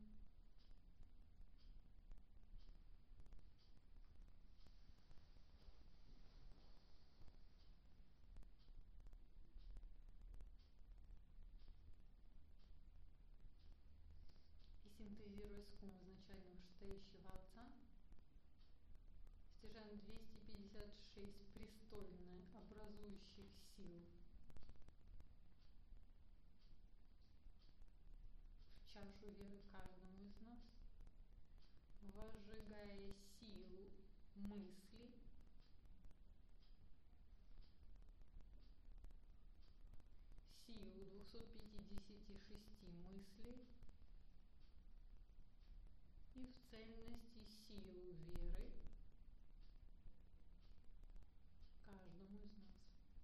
И синтезируя с кум изначального шестающего отца, стяжаем 256 престольно образующих сил в чашу веры каждому из нас, возжигая силу мысли, силу 256 мыслей и в цельности силу веры каждому из нас.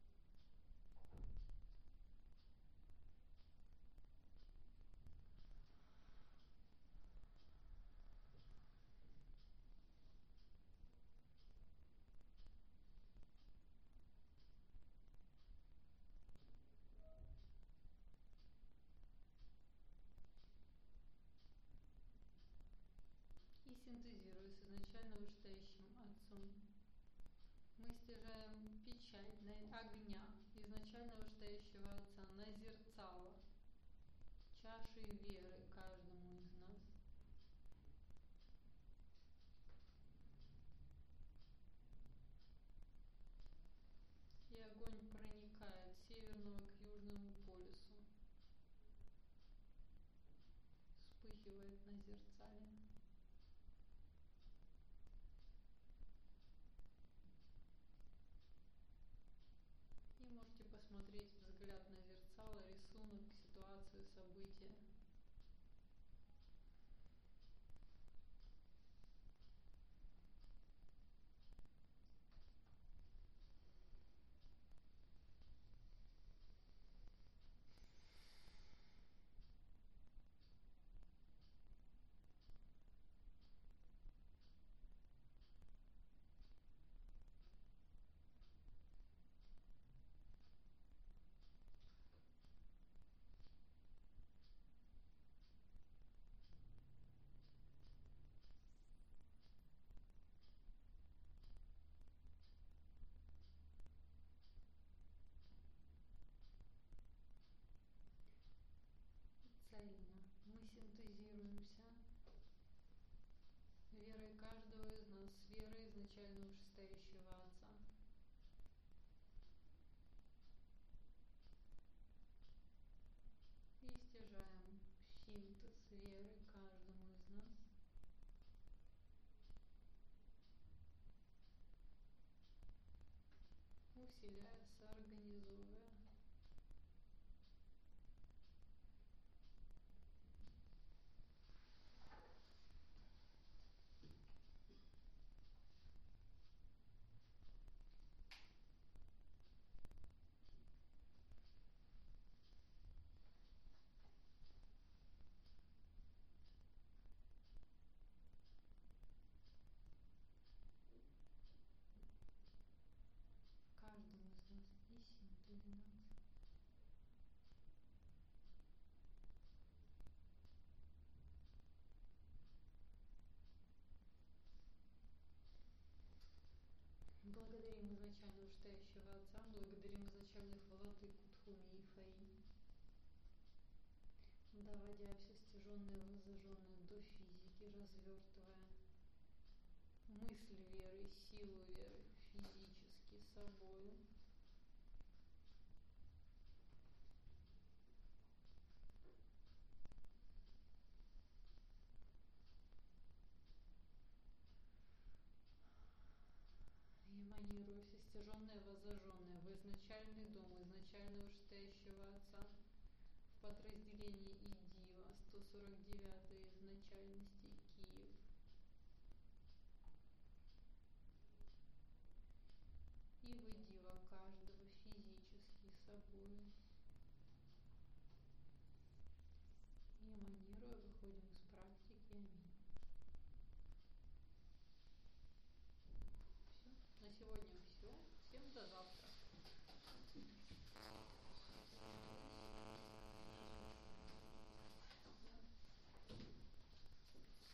И синтезируя с изначально вышестоящим отцом, мы стяжаем печать огня изначально вышестоящего отца на зерцало чаши веры каждому из нас. И огонь проникает с северного к южному полюсу, вспыхивает на зерцале. И можете посмотреть взгляд на зерцало, рисунок, ситуацию, события. изначально вышестоящего Отца. И стяжаем синтез веры каждому из нас. Усиляя, соорганизуя. Каждому из нас и синтезинация. Благодарим изначально вышестоящего Отца, благодарим изначальных владык Тхуми и Фаи, доводя все стяженное, воззаженное до физики, развертывая мысль веры, силу веры физически собою. Эманируя все стяженное, воззаженное в изначальный дом, изначально вышестоящего Отца, в подразделении ИДИВА 149 изначальности Киев. И в ИДИВА каждого физически собой. Эманируя, выходим из практики. Аминь. Все. На сегодня все. Всем до завтра.